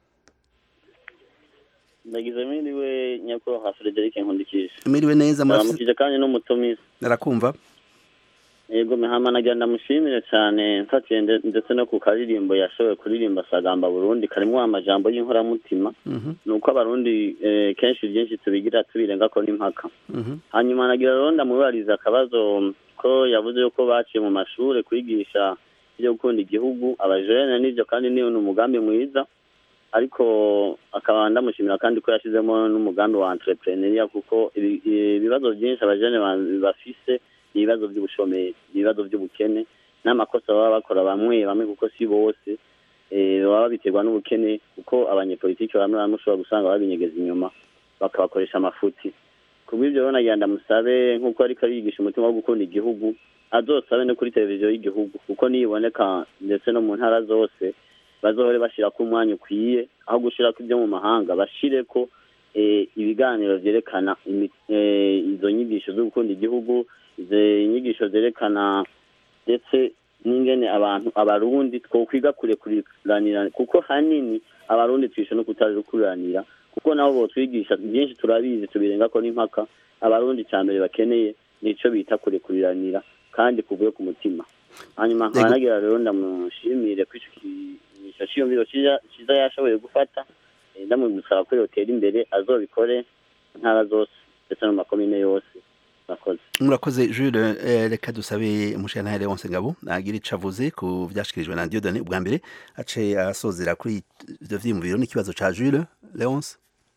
Ndagize mwiriwe nyakubahwa Frederic Nkundikije. Mwiriwe neza muramukije kandi n'umutumizi. Narakumva. Yego mehama nagira ndamushimire cyane mfatiye ndetse no ku karirimbo yashoboye kuririmba Sagamba Burundi karimo amajambo y'inkoramutima nuko abarundi kenshi byinshi tubigira tubirenga ko n'impaka. Hanyuma nagira rero ndamubariza akabazo ko yavuze yuko baciye mu mashuri kwigisha ibyo gukunda igihugu abajene n'ibyo kandi ni umugambi mwiza ariko akaba ndamushimira kandi ko yashizemo n'umugambi wa entrepreneuria kuko ibibazo byinshi abajene bafise ibibazo by'ubushomeri ibibazo by'ubukene n'amakosa baba bakora bamwe kuko si bose baba biterwa n'ubukene kuko abanyepolitiki bamwe mushobora gusanga babinyegeza inyuma bakabakoresha amafuti. Kubw'ibyo rero nagira ndamusabe nk'uko ariko yigisha umutima wo gukunda igihugu azosabe no kuri televiziyo y'igihugu kuko niboneka ndetse no mu ntara zose bazohore bashira ku mwanya ukwiye aho gushira ku byo mu mahanga bashire ko ibiganiro vyerekana izo nyigisho zo gukunda igihugu inyigisho zerekana ndetse n'ingene abarundi twokwiga kurekuranira kuko hanini abarundi twishe no kutarukuranira kuko nabo botwigisha byinshi turabizi tubirenga ko n'impaka abarundi cyambere bakeneye nico bita kurekuriranira kandi kuvuye ku mutima hanyuma nkanagira rero ndamushimire kwishyura cyiyumviro cyiza yashoboye gufata ndamusaba ko yotera imbere azobikore intara zose ndetse no makomine yose murakoze Jules reka dusabe umushana Leonce Ngabo nagira icavuze ku byashikirijwe na Dieudonné ubwa mbere ace asozera kuri ivyo vyimviro n'ikibazo ca Jules Leonce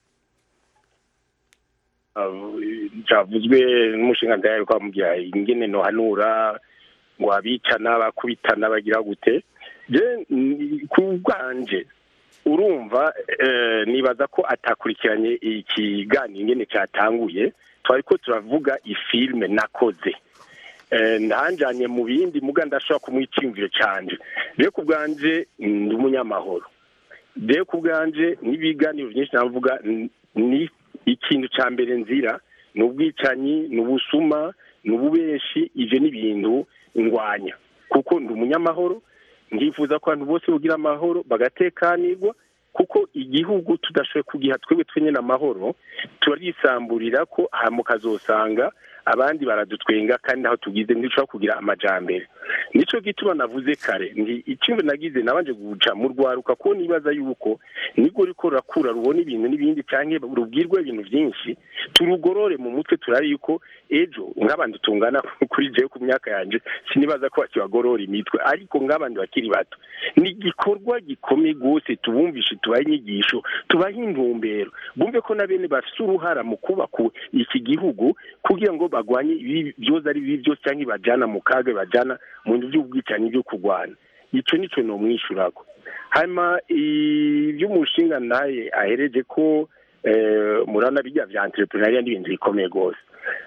cyavuzwe n'umushinga ndayari kwa mugira ingene no hanura ngo abicana bakubitana bagira gute je ku bwanje urumva nibaza ko atakurikiranye ikiganiro ingene cyatanguye twariko turavuga ifilme nakoze ndanjanye mu bindi muga ndashobora kumwicimviro canje rero ku bwanje ndi umunyamahoro rero ku bwanje n'ibiganiro byinshi navuga ni ikintu ca mbere nzira n'ubwicanyi n'ubusuma n'ububeshi ivyo n'ibintu ngwanya kuko ndi umunyamahoro ndifuza ko abantu bose bagira amahoro bagatekanirwa kuko igihugu tudashoboye kugiha twebwe twenyene amahoro turisamburira ko hamukazosanga abandi baradutwenga kandi aho tugize ndishobora kugira amajambere nico gituma navuze kare ndi ikintu nagize nabanje guca mu rwaruka ko nibaza yuko nigo riko rakura rubona ibintu n'ibindi canke rubwirwa ibintu byinshi turugorore mu mutwe turari yuko ejo nk'abandi tungana kuri jewe ku myaka yanje sinibaza ko bakibagorora imitwe ariko nk'abandi bakiri bato ni gikorwa gikomeye gose tubumvishe tubaye inyigisho tubaye intumbero bumve ko nabene bafite uruhara mu kubaka iki gihugu kugira ngo bagwanye ibyoza ari bibi byose cyangwa bajana mu kaga bajana mu bintu by'ubwicanyi byo kurwana ico nico no mwishurako hanyuma iby'umushinga naye ahereje ko murana bijya vya entrepreneuria n'ibintu bikomeye gose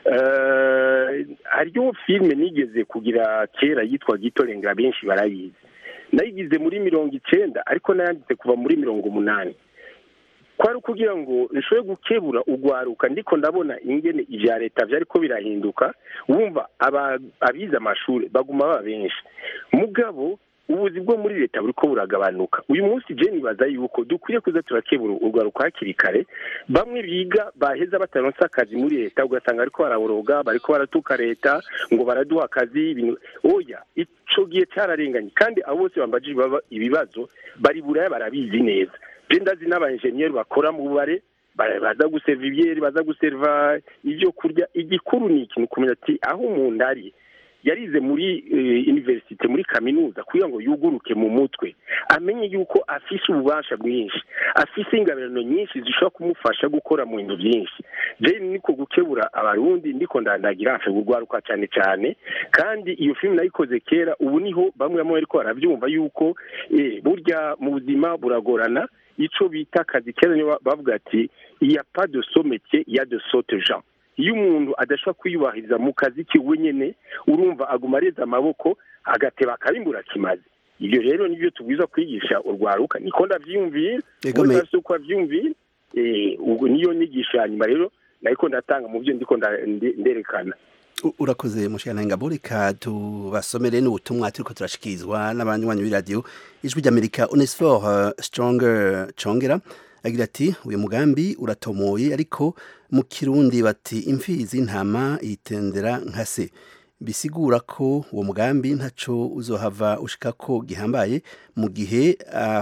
hariyo filme nigeze kugira kera yitwa Gitorengera benshi barayizi nayigize muri 90 ariko nayanditse kuva muri 80 kwari kugira ngo nshobore gukebura ugwaruka ndiko ndabona ingene ivya leta vyariko birahinduka wumva abiza amashuri baguma baba benshi mugabo ubuzi bwo muri leta buriko buragabanuka uyu munsi je nibaza yuko dukwiye kuza turakebura ugwaruka hakiri kare bamwe biga baheza bataronsa akazi muri leta ugasanga ariko baraboroga bariko baratuka leta ngo baraduha akazi ibintu oya ico gihe cyararenganye kandi abo bose bambaje ibibazo bari buraya barabizi neza ndazi n'abanjeniyeri bakora mu bare baza guserva ibyeri baza guserva ibyo kurya igikuru ni ikintu kumenya ati aho umuntu ari yarize muri universite muri kaminuza kugira ngo yuguruke mu mutwe amenye yuko afise ububasha bwinshi afise ingabirano nyinshi zishobora kumufasha gukora mu bintu byinshi je niko gukebura abarundi ndiko ndandagira afe gurwaruka cyane cyane kandi iyo film nayikoze kera ubu niho bamwe ariko baravyumva yuko burya mu buzima buragorana ico bita akazi kera bavuga ati il y a pas de saut métier il y a de saute gens iyo umuntu adashobora kwiyubahiriza mu kazi kiwe nyene urumva aguma areza amaboko agateba akarimbura kimaze ibyo rero nibyo tubwiza kwigisha urwaruka niko ndavyumvira bose uko avyumvira ubwo niyo nyigisha nyuma rero nariko ndatanga mu byo ndiko nderekana urakoze mushana Ngabo reka tubasomere n'ubutumwa turiko turashikizwa n'abanywanyi b'iradio ijwi ry'Amerika Onesphore Chongera agira ati uyu mugambi uratomoye ariko mu kirundi bati imfizi ntama yitendera nka se bisigura ko uwo mugambi ntaco uzohava ushika ko gihambaye mu gihe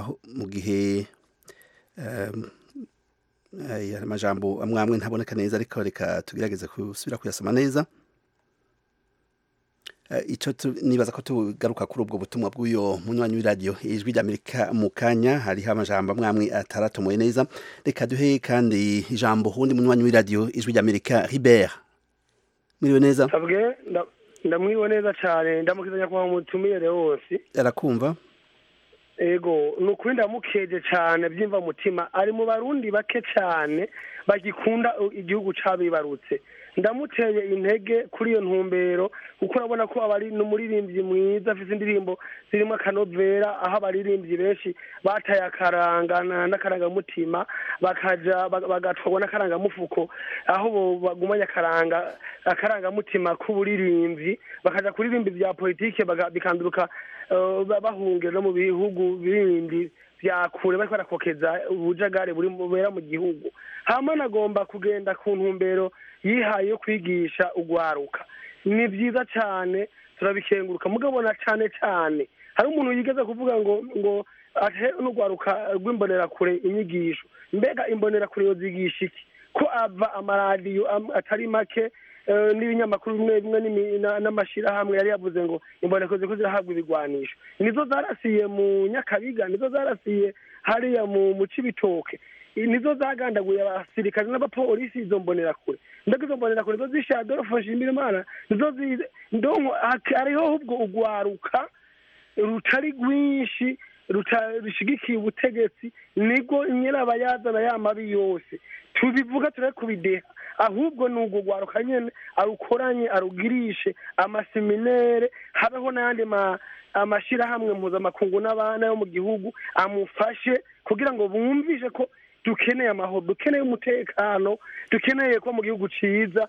amajambo amwe ntaboneka neza ariko reka tugerageze kusubira kuyasoma neza ico nibaza ko tugaruka kuri ubwo butumwa bw'uyo munywanyi w'iradio ijwi ry'Amerika mu kanya hariho amajambo amwe ataratomoye neza reka duhe kandi ijambo hundi munywanyi w'iradio ijwi ry'Amerika Ribert mwiriwe neza sabwe ndamwiwe neza cyane ndamukizanya kwa mutumire wose arakumva ego nukuri ndamukeje cyane byimva mutima ari mu barundi bake cyane bagikunda igihugu cabibarutse ndamuteye intege kuri iyo ntumbero kuko urabona ko abari n'umuririmbyi mwiza afite indirimbo zirimo akanovera aho abaririmbyi benshi bataye akarangana n'akarangamutima bakaja bagatwagwa n'akarangamufuko aho bagumanya akarangamutima k'uburirimbyi bakaja kuririmba bya politike bikanduruka bahungira mu bihugu bindi vyakure bariko barakokeza ubujagari bubera mu gihugu. Hama nagomba kugenda ku ntumbero yihaye yo kwigisha ugwaruka. Ni vyiza cane turabikenguruka mugabo na cane cane hari umuntu yigeze kuvuga ngo ate n'ugwaruka rw'imbonerakure inyigisho. Mbega imbonerakure yozigisha iki ko ava amaradiyo atari make n'ibinyamakuru bimwe bimwe n'amashirahamwe yari yavuze ngo imboneko ziko zirahabwa ibigwanisho. Nizo zarasiye mu Nyakabiga, nizo zarasiye hariya mu Cibitoke, nizo zagandaguye abasirikare n'abapolisi. Izo mbonerakure mbega izo mbonerakure nizo zishe Adolphe Nshimirimana, nizo ndonko hariho ubwo ugwaruka rutari rwinshi rushigikiye ubutegetsi nigo nyirabayazana y'amabi yose tubivuga turare kubideha, ahubwo n'ubwo gwaruka nyene arukoranye arugirishe amaseminere, habeho n'ayandi amashirahamwe mpuzamakungu n'abana yo mu gihugu amufashe kugira ngo bumvishe ko dukeneye amahoro, dukeneye umutekano, dukeneye ko mu gihugu ciza,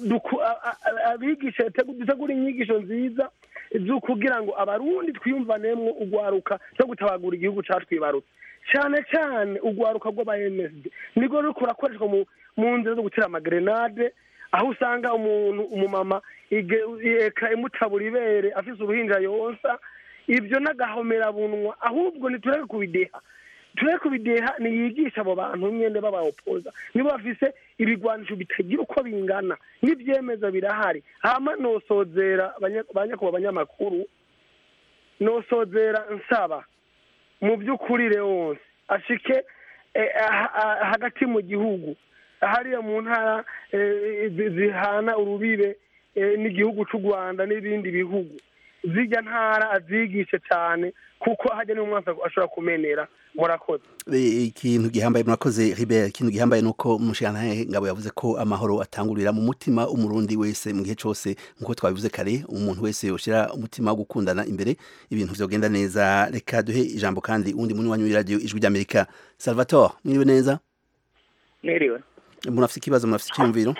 abigisha dutegura inyigisho nziza zo kugira ngo abarundi twiyumvanemwo ugwaruka zo gutabagura igihugu catwibarutse. Cyane cyane ugwaruka rw'aba MSD niko ruri kurakoreshwa mu nzira zo gutera amagrenade, aho usanga umumama eka imutabura ibere afise uruhinja yonsa. Ibyo n'agahomera bunwa, ahubwo nitureke kubideha niyigisha abo bantu nyene babaopoza nibo bafise ibigwanisho bitagira uko bingana n'ivyemeza birahari. Hama nosozera abanyakuba abanyamakuru, nosozera nsaba mu by'ukuri wose ashike hagati mu gihugu hariya mu ntara zihana urubibe n'igihugu c'u Rwanda n'ibindi bihugu, zijya ntara azigishe cyane kuko hajya n'umwansi ashobora kumenera. Murakoze. Ikintu gihambaye murakoze Ribert, ikintu gihambaye nuko umushikirantahe Ngabo yavuze ko amahoro atangurira mu mutima umurundi wese mu gihe cyose, nkuko twabivuze kare, umuntu wese yoshira umutima wo gukundana imbere ibintu vyogenda neza. Reka duhe ijambo kandi undi munyu wanyu radio Ijwi ry'Amerika. Salvatore, mwiriwe neza? Mwiriwe. Murafite ikibazo, murafite icyumviro?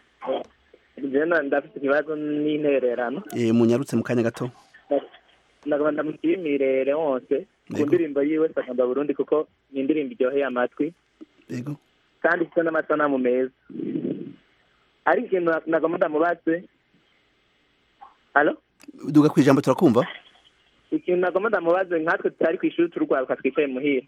Jena ndafite ikibazo n'intererano. Munyarutse mu kanya gato. Nagomba ndamushimire wose ku ndirimbo yiwe Sagamba Burundi kuko ni indirimbo iryoheye amatwi. Yego. Kandi ifite n'amasanamu meza. Ari ikintu nagomba ndamubaze. Halo? Duga kwijambo turakumva. Ikintu nagomba ndamubaze nkatwe tutari kwishuri turwaruka twicaye muhira.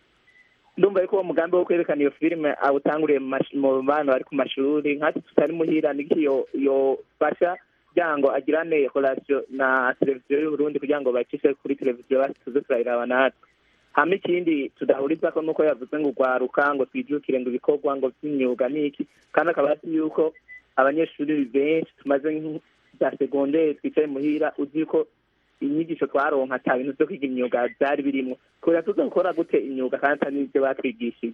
Ndumva yuko uwo mugambi wo kwerekana iyo filime awutanguriye mu bana bari ku mashuri, nkatwe tutari muhira nikiyo fasha kugira ngo agirane relation na televiziyo y'Uburundi kugira ngo bacishe kuri televiziyo tuze turayiraba natwe. Hama ikindi tudahuriza ko nuko yavuze ngo ugwaruka ngo twijukire ngo ibikorwa ngo by'imyuga niki, kandi akaba ati yuko abanyeshuri benshi tumaze nka secondaire twicaye muhira uzi ko inyigisho twaronka ata bintu byo kwiga imyuga byari birimo, kubera tuza gukora gute imyuga kandi atari n'ibyo batwigishije.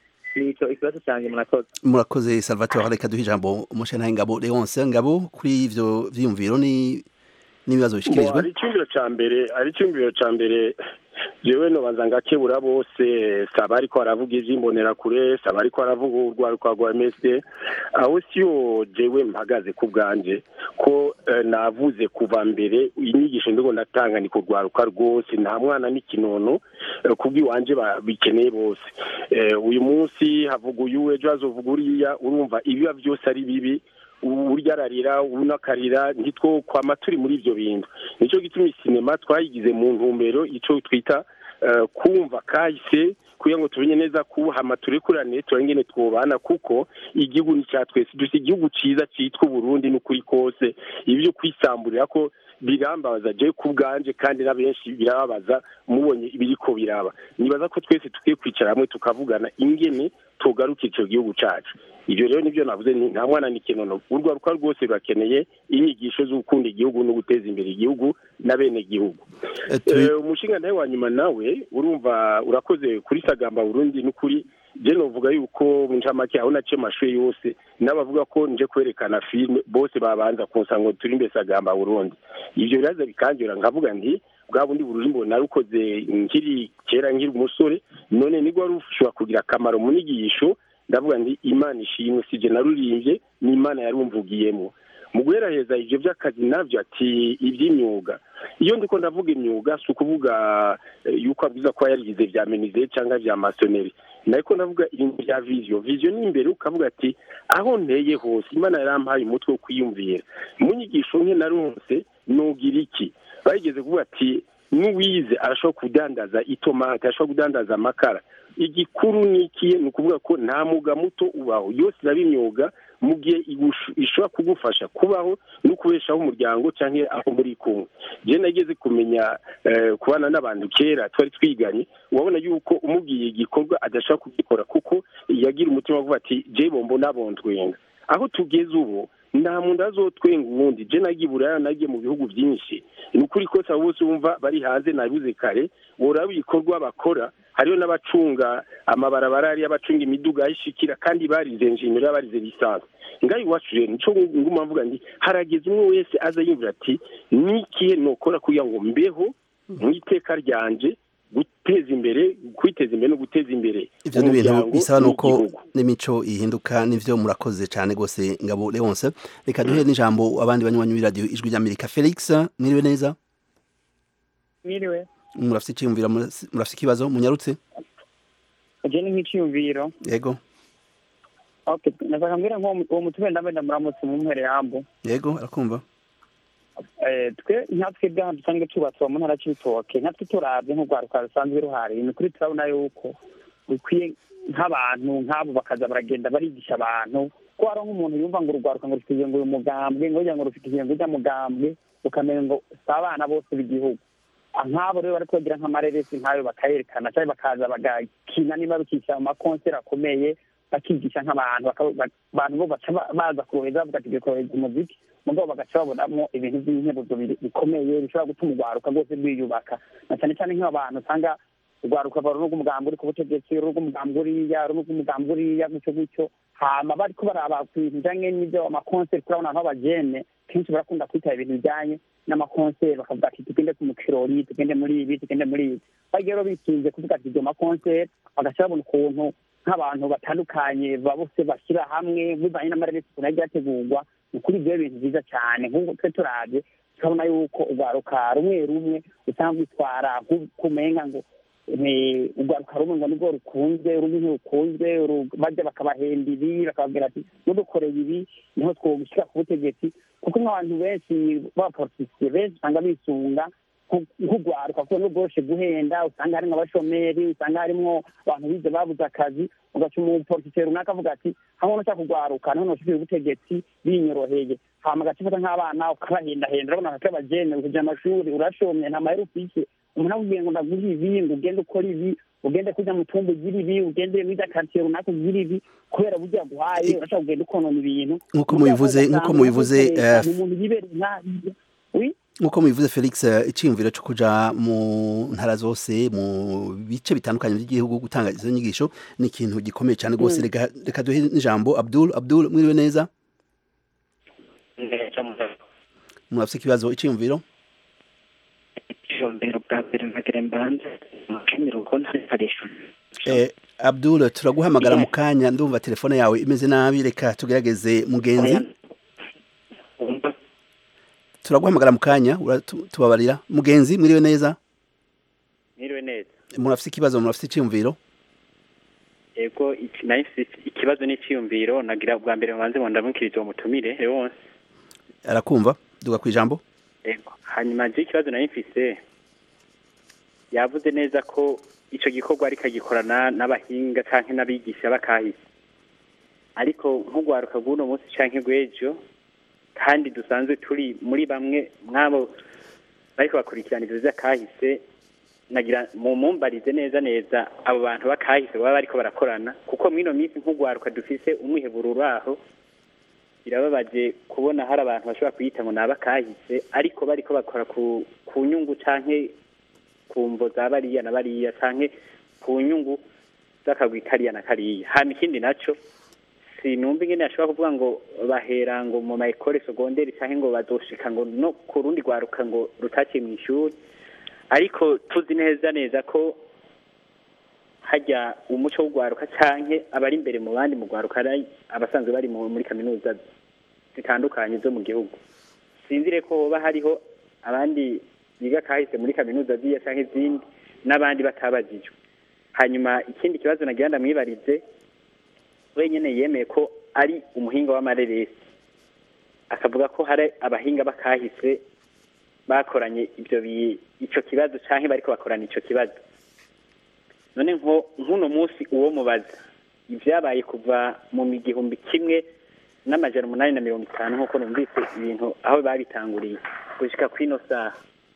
Nico ikibazo cyane. Murakoze Salvatore. Reka duhe ijambo umushikirantahe Ngabo Leonce. Ngabo, kuri ivyo vyiyumviro n'ibibazo bishikirijwe. Ari icyumviro ca mbere jewe nobanza ngakebura bose, saba ariko aravuga ivy'imbonera kure, saba ariko aravuga urwaruka rwa MSD, aho siyo jewe mpagaze ku bwanje ko navuze kuva mbere inyigisho ndigo ndatanga ni kurwaruka rwose, nta mwana n'ikinono kubwiwanje bikeneye bose. Uyu munsi havuga uyu, ejo hazovuga uriya, urumva ibiba byose ari bibi, urya ararira unakarira, ntitwo kwama turi muri ivyo bintu. Nico gituma sinema twayigize mu ntumbero ico twita kumva kahise, kugira ngo tumenye neza ko hama turekurane turangene twobana, kuko igihugu ni cya twese, dusi igihugu ciza citwa Burundi n'ukuri kose. Ibyo kwisamburira ko birambabaza je ku bwanje, kandi n'abenshi birababaza mubonye ibiriko biraba. Nibaza ko twese tukiye kwicara hamwe tukavugana ingene tugaruka ico gihugu cacu. Ibyo rero nivyo navuze, nta mwana n'ikinono, urwaruka rwose bakeneye inyigisho zo gukunda igihugu no guteza imbere igihugu na bene gihugu. Umushinga nawe wa nyuma nawe urumva urakoze kuri Sagamba Burundi n'ukuri. Je novuga yuko mu ncamake aho nace amashuri yose n'abavuga ko nje kwerekana filme bose babanza kunsango turi mbese Sagamba Burundi. Ivyo biraza bikanjura nkavuga nti bwa bundi bururimbo narukoze nkiri kera nkiri umusore, none nigwa rushobora kugira akamaro mu nyigisho. Ndavuga nti Imana ishimwe, sije narurimbye ni Imana yarumvugiyemo. mu guheraheza ivyo vy'akazi navyo ati ivy'imyuga iyo ndiko ndavuga imyuga si ukuvuga yuko abwiza ko yarigize vya menize cyangwa vya masoneri nariko ndavuga ibintu vya vision ni imbere ukavuga ati aho nteye hose Imana yarampaye umutwe wo kwiyumvira mu nyigisho nke naronse nogira iki bayigeze kuvuga ati n'uwize arashobora kudandaza itomate arashobora kudandaza amakara igikuru nikiye ni ukuvuga ko nta muga muto ubaho yose iraba imyuga mu gihe ishobora kugufasha kubaho no kubeshaho umuryango cyangwa aho muri kumwe je nageze kumenya kubana n'abantu kera twari twiganye wabona yuko umubwiye igikorwa adashaka kugikora kuko yagira umutima avuga ati je bombo nabondwenga aho tugeze ubu nta muntu azotwenga ubundi je nagiye buraya nagiye mu bihugu byinshi ni ukuri ko bose bumva bari hanze nabivuze kare woraba ibikorwa bakora hariyo n'abacunga amabarabara ari abacunga imiduga yishikira kandi barize engineer barize lisansi ngayi wacu rero nico nguma mvuga ndi harageze umwe wese aza yumvira ati nikiye nokora kugira ngo mbeho mu iteka ryanje guteza imbere kwiteza imbere no guteza imbere ivyo n'ibintu bisaba nuko n'imico ihinduka nivyo murakoze cyane gose Ngabo Leonce reka duhe n'ijambo abandi banywanyi b'iradio ijwi ry'Amerika Felix mwiriwe neza mwiriwe murafite icyumviro murafite ikibazo munyarutse je ni nk'iciyumviro yego okay nataka mbira nko mutube ndamenda muramutse mu mpere yambo yego arakumva twe nkatwe bwa dusanzwe tubatwa mu ntara cy'ibitoke nkatwe turabye nk'urwaruka rusanzwe ruhari ni kuri turabona yuko bikwiye nk'abantu nk'abo bakaza baragenda barigisha abantu ko hari nk'umuntu yumva ngo urwaruka ngo rufite ngo uyu mugambwe ngo ngo rufite ngo ujya mugambwe ukamenya ngo si abana bose b'igihugu nk'abo rero bari kugira nk'amareresi nk'ayo bakayerekana cyangwa bakaza bagakina niba bikisha mu makonseri akomeye bakigisha nk'abantu abantu bo baca baza kuroheza bavuga ati bikohereza umuziki mugabo bagaca babonamo ibintu by'inkebuzo bikomeye bishobora gutuma urwaruka rwose rwiyubaka na cyane cyane nk'abantu usanga urwaruka bari n'umugambi uri ku butegetsi uri n'umugambi uriya uri n'umugambi uriya gutyo gutyo hama bariko baraba ibintu bijanye n'ibyo amakonseri kuri abantu b'abajene kenshi barakunda kwitaba ibintu bijanye n'amakonseri bakavuga ati tugende mu kirori tugende muri ibi tugende muri ibi bagiye rero bikinze kuvuga ati ibyo makonseri bagaca babona ukuntu nk'abantu batandukanye bose bashyira hamwe bivanye n'amareresi ukuntu yagiye ategurwa ni kuri ibyo bintu byiza cyane nk'uko twe turabye tukabona yuko urwaruka rumwe rumwe usanga rwitwara nk'ukumenga ngo urwaruka rumwe ngo nibwo rukunzwe urundi ntirukunzwe bajya bakabahenda ibi bakababwira ati mudukoreye ibi niho twogushyira ku butegetsi kuko nk'abantu benshi b'abapolitisiye benshi usanga bisunga nk'urwaruka kuko n'ubworoshe guhenda usanga harimwo abashomeri usanga harimwo abantu bize babuze akazi ugaca umupolitisiye runaka avuga ati hamwe n'ushaka kurwaruka niho noshikira ubutegetsi binyoroheye hama agaca ufata nk'abana ukabahendahenda urabona ko abajene ukuja amashuri urashomye nta mahera ufise umuntu akubwiye ngo ndaguha ibi ngo ugende ukora ibi ugende kuja mu tumba ugira ibi ugende muri quartier runaka ugira ibi kubera burya guhaye urashaka kugenda ukonona ibintu nk'uko mubivuze umuntu yibera nk'uko mubivuze Felix iciyumviro cyo kuja mu ntara zose mu bice bitandukanye by'igihugu gutanga izo nyigisho ni ikintu gikomeye cyane rwose reka duhe n'ijambo Abdul mwiriwe neza murafite ikibazo iciyumviro Abdul turaguhamagara mu kanya ndumva telefone yawe imeze nabi reka tugerageze mugenzi turaguhamagara mu kanya tubabarira mugenzi mwiriwe neza mwiriwe neza murafite ikibazo murafite iciyumviro yego ikibazo n'iciyumviro nagira bwa mbere mubanze ngo ndamukirize uwo mutumire wose arakumva duga ku ijambo yego hanyuma je ikibazo nari mfise yavuze neza ko ico gikorwa ariko agikorana n'abahinga canke n'abigisha bakahise ariko nk'ugwaruka bw'uno munsi canke rw'ejo kandi dusanzwe turi muri bamwe mwabo bariko bakurikirana ivyo vy'akahise nagira mumbarize neza abo bantu bakahise baba bariko barakorana kuko mwino minsi nk'ugwaruka dufise umwiheburo uraho birababaje kubona hari abantu bashobora kuyita ngo nabakahise ariko bariko bakora ku nyungu canke ku mvo za bariya na bariya canke ku nyungu z'akagwi kariya na kariya hama ikindi naco sinumva ingene ashobora kuvuga ngo bahera ngo mu maekole secondaire canke ngo bazoshika ngo no ku rundi rwaruka ngo rutaciye mw'ishuri ariko tuzi neza ko hajya umuco w'ugwaruka canke abari imbere mu bandi mu gwaruka abasanzwe bari muri kaminuza zitandukanye zo mu gihugu sinzire ko hoba hariho abandi biga kahise muri kaminuza ziya canke izindi n'abandi batabajijwe hanyuma ikindi kibazo nagira ndamwibarize wenyene yemeye ko ari umuhinga w'amareresi akavuga ko hari abahinga bakahise bakoranye ico kibazo canke bariko bakorana ico kibazo none nk'uno munsi uwo mubaza ivyabaye kuva mu 1850 nk'uko numvise ibintu aho babitanguriye gushika kwino saha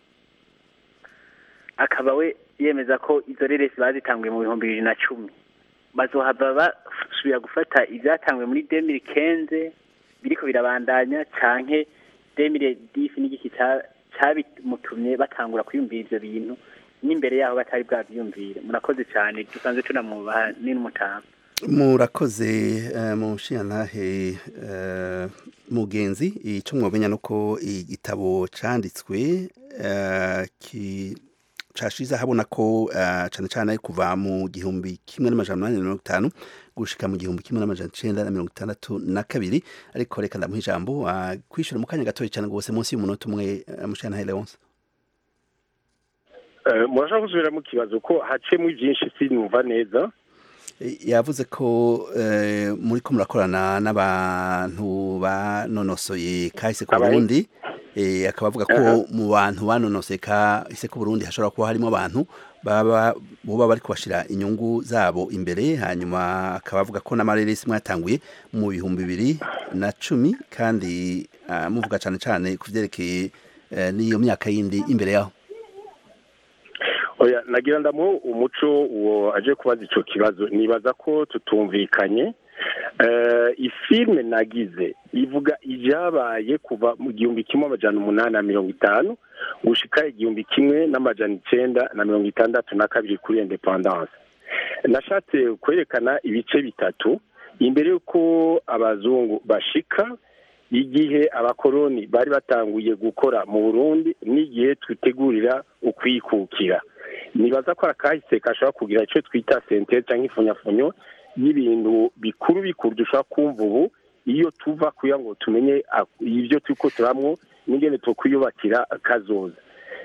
akaba we yemeza ko izo reresi bazitanguye mu 2010 bazohava basubira gufata ivyatanguye muri 2015 biriko birabandanya canke 2010 n'igiki cabimutumye batangura kwiyumvira ivyo bintu n'imbere yaho batari bwavyumvire murakoze cyane dusanzwe tunamubaha n'umutama murakoze mushiyantahe mugenzi ico mwomenya nuko igitabo canditswe cashize habona ko cane cane kuva mu 1850 gushika mu 1962 ariko reka ndamuha ijambo kwishura mu kanya gatoya cyane gose munsi y'umunota umwe mushiyantahe Leonce murashaka gusubira mu kibazo ko hacemo byinshi sinumva neza yavuze ko muri ko murakorana n'abantu banonosoye kahise ku Burundi akaba avuga ko mu bantu banonosoye kahise ku Burundi hashobora kuba harimo abantu baba bari kubashira inyungu zabo imbere hanyuma akaba avuga ko n'amareresi mwatanguye mu 2010 kandi muvuga cyane cyane kuvyerekeye n'iyo myaka yindi imbere yaho oya nagira ndamu umuco uwo aje kubaza ico kibazo nibaza ko tutumvikanye ifilme nagize ivuga ijabaye kuva mu 1850 gushika 1962 kuri independence nashatse kwerekana ibice bitatu imbere yuko abazungu bashika igihe abakoroni bari batanguye gukora mu Burundi n'igihe twitegurira ukwikukira nibaza ko akahise kashobora kugira icyo twita sentence cyangwa ifunyafunyo y'ibintu bikuru dushobora kumva ubu iyo tuva kugira ngo tumenye ibyo turiko turamwo n'ingene tukwiyubakira kazoza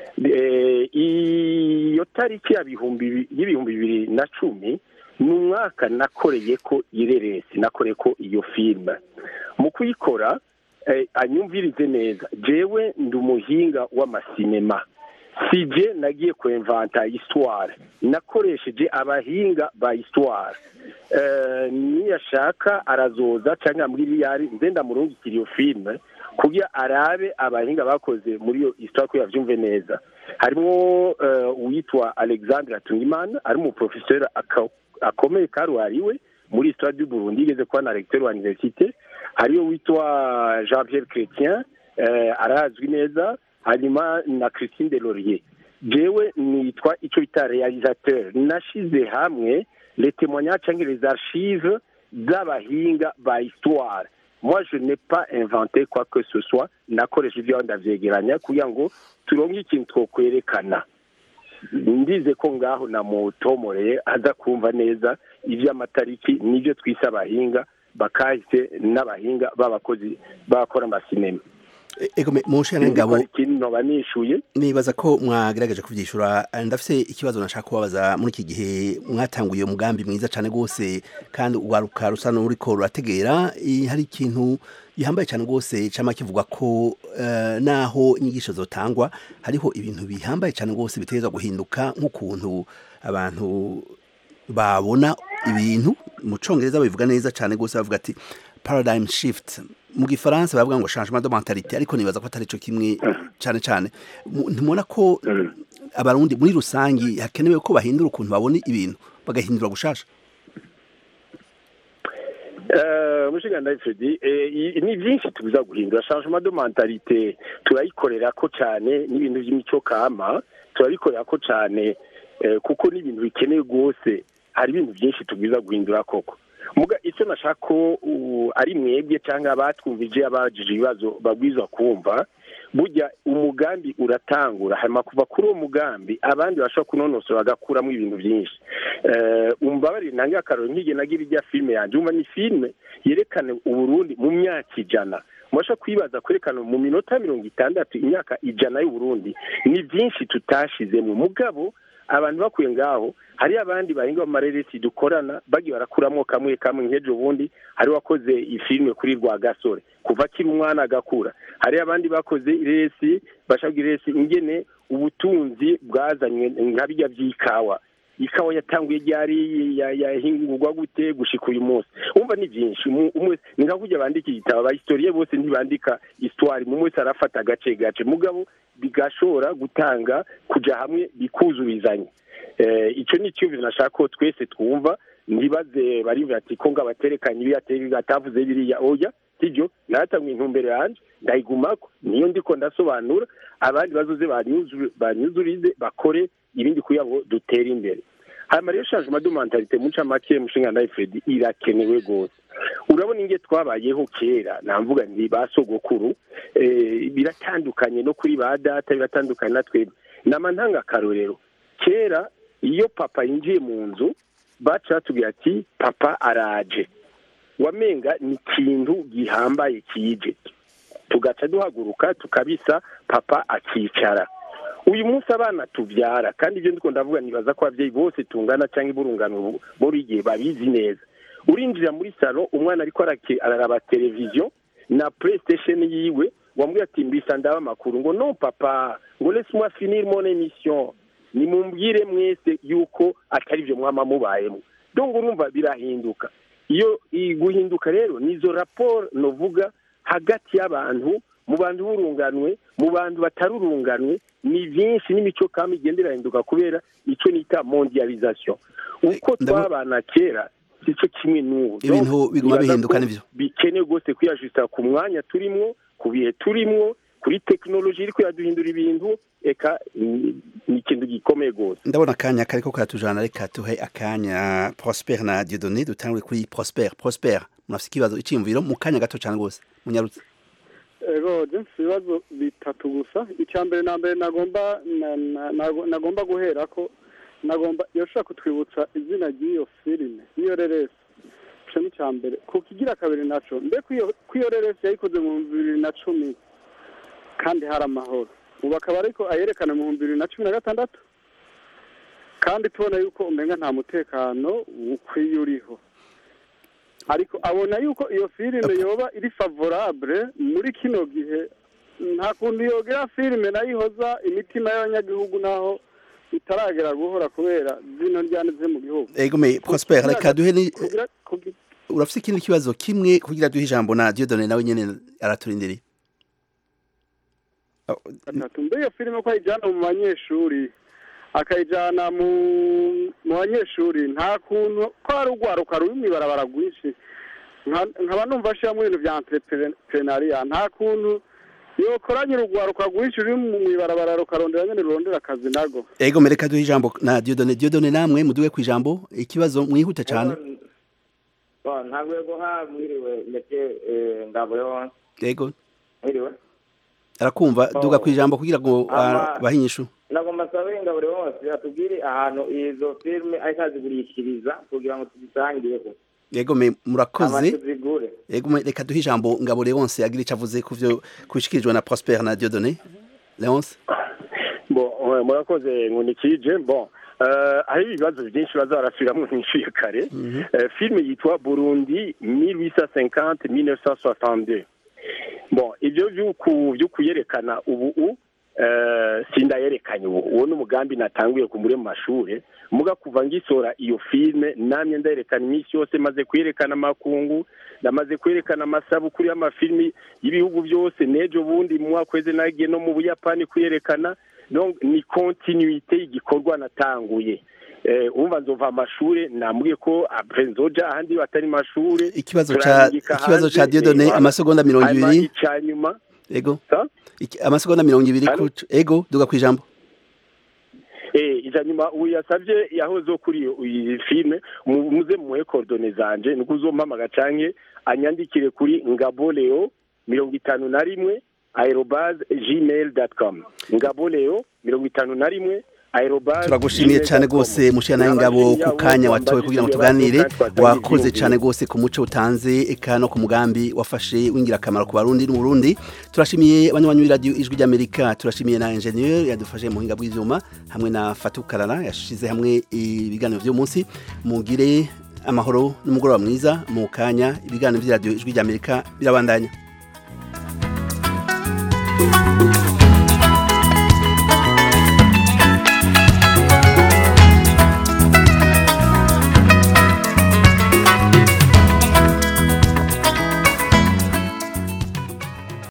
iyo tariki ya 2010 ni umwaka nakoreye ko ireresi nakoreye ko iyo filime mu kuyikora anyumvirize neza jewe ndi umuhinga w'amasinema sije nagiye kuinventa histoire nakoresheje abahinga ba histoire niyashaka arazoza cyangwa muri yari ndenda murungikira iyo filme kugira arabe abahinga bakoze muri iyo histoire ko yavyumve neza harimo uwitwa Alexandre Tungimana ari mu professeur akomeye karuhariwe muri histoire du Burundi igeze kuba na recteur wa université hariyo witwa Jean-Pierre Chrétien arazwi neza hanyuma na Christine Delorier jewe nitwa ico bita réalisateur nashize hamwe les témoignages et les archives z'abahinga ba histoire moi je n'ai pas inventé quoi que ce soit nakoresheje ibyo ndavyegeranya kugira ngo turonke ikintu twokwerekana ndize ko ngaho namutomoreye aza kumva neza ivy'amatariki nivyo twise abahinga bakahise n'abahinga b'abakozi bakora amasinema ego mushana ngabo kintu banishuye nibaza ko mwagerageje kuvyishura ndafise ikibazo nashaka kubabaza muri iki gihe mwatanguye umugambi mwiza cyane gose kandi ugaruka rusano uriko rurategera hari ikintu gihambaye cyane gose cama kivuga ko naho inyigisho zotangwa hariho ibintu bihambaye cyane gose biteza guhinduka nk'ukuntu abantu babona ibintu mu Congereza bivuga neza cyane gose bavuga ati paradigm shift mu gifaransa bavuga ngo changement de mentalité ariko nibaza ko atari cyo kimwe cyane cyane ntimubona ko abarundi muri rusangi hakenewe ko bahindura ukuntu babona ibintu bagahindura gushasha mushiganda Fredi ni byinshi tubiza guhindura changement de mentalité turayikorera ko cyane n'ibintu by'imico kama turabikorera ko cyane kuko n'ibintu bikenewe gose hari ibintu byinshi tubiza guhindura koko muga icyo nashaka ko ari mwebwe cyangwa abatwumvije abajije ibibazo babwiza kumva burya umugambi uratangura hanyuma kuva kuri uwo mugambi abandi bashobora kunonosora bagakuramo ibintu byinshi umbabarire nange akaroro nkige nagira ijya filime yanjye umva ni filime yerekana Uburundi mu myaka 100 mubasha kwibaza kwerekana mu minota 60 imyaka ijana y'u Burundi ni byinshi tutashizemo mugabo abantu bakuye ngaho hari abandi bahinga mu mareresi dukorana bagiye barakuramo kamwe nk'ejo bundi hari wakoze ifilme kuri Rwagasore kuva kiri umwana agakura hari abandi bakoze iresi bashabwa iresi ingene ubutunzi bwazanywe nk'abijya by'ikawa ikawa yatanguye ryari yahingurwa gute gushika uyu munsi umva ni byinshi umwe ninga kujya bandika igitabo ba historie bose ntibandika histoire mu mwese arafata gace mugabo bigashora gutanga kuja hamwe bikuzurizanye ico ni cyo binashaka ko twese twumva nibaze bari bati ko ngabaterekanye ibiyateye gatavuze biriya oya kijyo natamwe intumbere yanje ndayigumako niyo ndiko ndasobanura abandi bazoze banyuzurize bakore ibindi kuyabo dutera imbere hama rero changement de mentalité muca make mushinga na Fred irakenewe gose urabona inge twabayeho kera namvuga ndi basogokuru biratandukanye no kuri ba data biratandukanye natwe namantanga karorero kera iyo papa yinjiye mu nzu baca tugira ati papa araje wamenga ni kintu gihambaye kije tugaca duhaguruka tukabisa papa akicara uyu munsi abana tuvyara kandi ibyo ndiko ndavuga nibaza ko abavyeyi bose tungana cyangwa iburungano buri gihe babizi neza urinjira muri salon umwana ariko araraba television na PlayStation yiwe wambwiye ati mbisa ndaba makuru ngo non papa ngo laisse-moi finir mon émission ni mumbwire mwese yuko atari byo mwama mubayemo donc urumva birahinduka iyo guhinduka rero nizo rapport novuga hagati y'abantu mu bantu burunganwe mu bantu batarurunganwe ni byinshi n'imico kama igendera hinduka kubera ico nita mondialisation uko twabana kera sico kimwe n'ubu ibintu biguma bihinduka nivyo bikene gose kwiyajusta ku mwanya turimwo ku bihe turimwo kuri technology iriko yaduhindura ibintu eka ni ikintu gikomeye gose ndabona akanya kariko karatujana reka tuhe akanya Prosper na Dieudonné dutangure kuri Prosper murafise ikibazo iciyumviro mu kanya gato cyane gose munyarutse ego jensi ibibazo bitatu gusa icyambere na mbere nagomba guhera ko yoshaka kutwibutsa izina ry'iyo filime iyo reresi cyo ni cyambere kuko igira kabiri naco mbe kwiyo reresi yayikoze mu 2010 kandi hari amahoro ubu akaba ariko ayerekana mu 2016 kandi tubona yuko umenga nta mutekano ukwiye uriho ariko abona yuko iyo filime yoba iri favorable muri kino gihe nta kuntu yogera filime nayihoza imitima y'abanyagihugu naho itaragera guhora kubera zino njyane ze mu gihugu ego me Prosper reka duhe ni urafise ikindi kibazo kimwe kugira duhe ijambo na Dieudonné nawe nyene araturindiriye tumbe iyo filime ko ayijana mu banyeshuri akayijana mu banyeshuri nta kuntu ko ari urwaruka ruri mw'ibarabara rwinshi nkaba numva ashyiramo ibintu bya entrepreneuria nta kuntu yokoranye urugwaruka rwinshi ruri mw'ibarabara rukarondera nyene rurondera akazi nago ego mereka duhe ijambo na Dieudonné namwe muduwe ku ijambo ikibazo mwihute cyane ntabwo yego mwiriwe ndetse ngabo ego mwiriwe arakumva duga ku ijambo kugira ngo bahinyishu nagomba sabe ngabo wose atubwire ahantu izo filme ayikazigurishiriza kugira ngo tuzisangireho yego murakoze yego reka duhe ijambo ngabo Leonce agira icyo avuze kuvyo kubishikirijwe na Prosper na Dieudonné Leonce murakoze nkunikije hari ibibazo byinshi bazarasubiramwo nk'inshuye kare filme yitwa Burundi 1850-1962 ibyo byo kuyerekana ubu sindayerekanye uwo n'umugambi natanguye kumure mu mashure muga kuva ngisora iyo filme namye ndayerekana imisi yose maze kuyerekana makungu ndamaze kuyerekana amasabu kuri amafilmi y'ibihugu byose nejo bundi mu mwakweze nagiye no mu Buyapani kuyerekana donc ni continuité y'igikorwa natanguye umva nzova amashure namubwiye ko nzoja ahandi batari mashure ikibazo ca Dieudonné amasegonda 20 cyanyuma ego amasegonda 20 ego duga ku ijambo ijanyuma uyasavye yahozo kuri iyi filme muze muhe coordonnées zanje nuko uzompamaga canke anyandikire kuri ngaboleo 51@gmail.com ngaboleo 51 turagushimiye cyane rwose mushana ingabo ku kanya watowe kugira ngo tuganire wakoze cyane rwose ku muco utanze eka no ku mugambi wafashe w'ingirakamaro ku barundi n'umurundi turashimiye abanywanyi b'iradio ijwi ry'Amerika turashimiye na ingenieur yadufashe mu hinga bw'ivyuma hamwe na Fatou Karara yashize hamwe ibiganiro byo munsi mugire amahoro n'umugoroba mwiza mu kanya ibiganiro by'iradio ijwi ry'Amerika birabandanya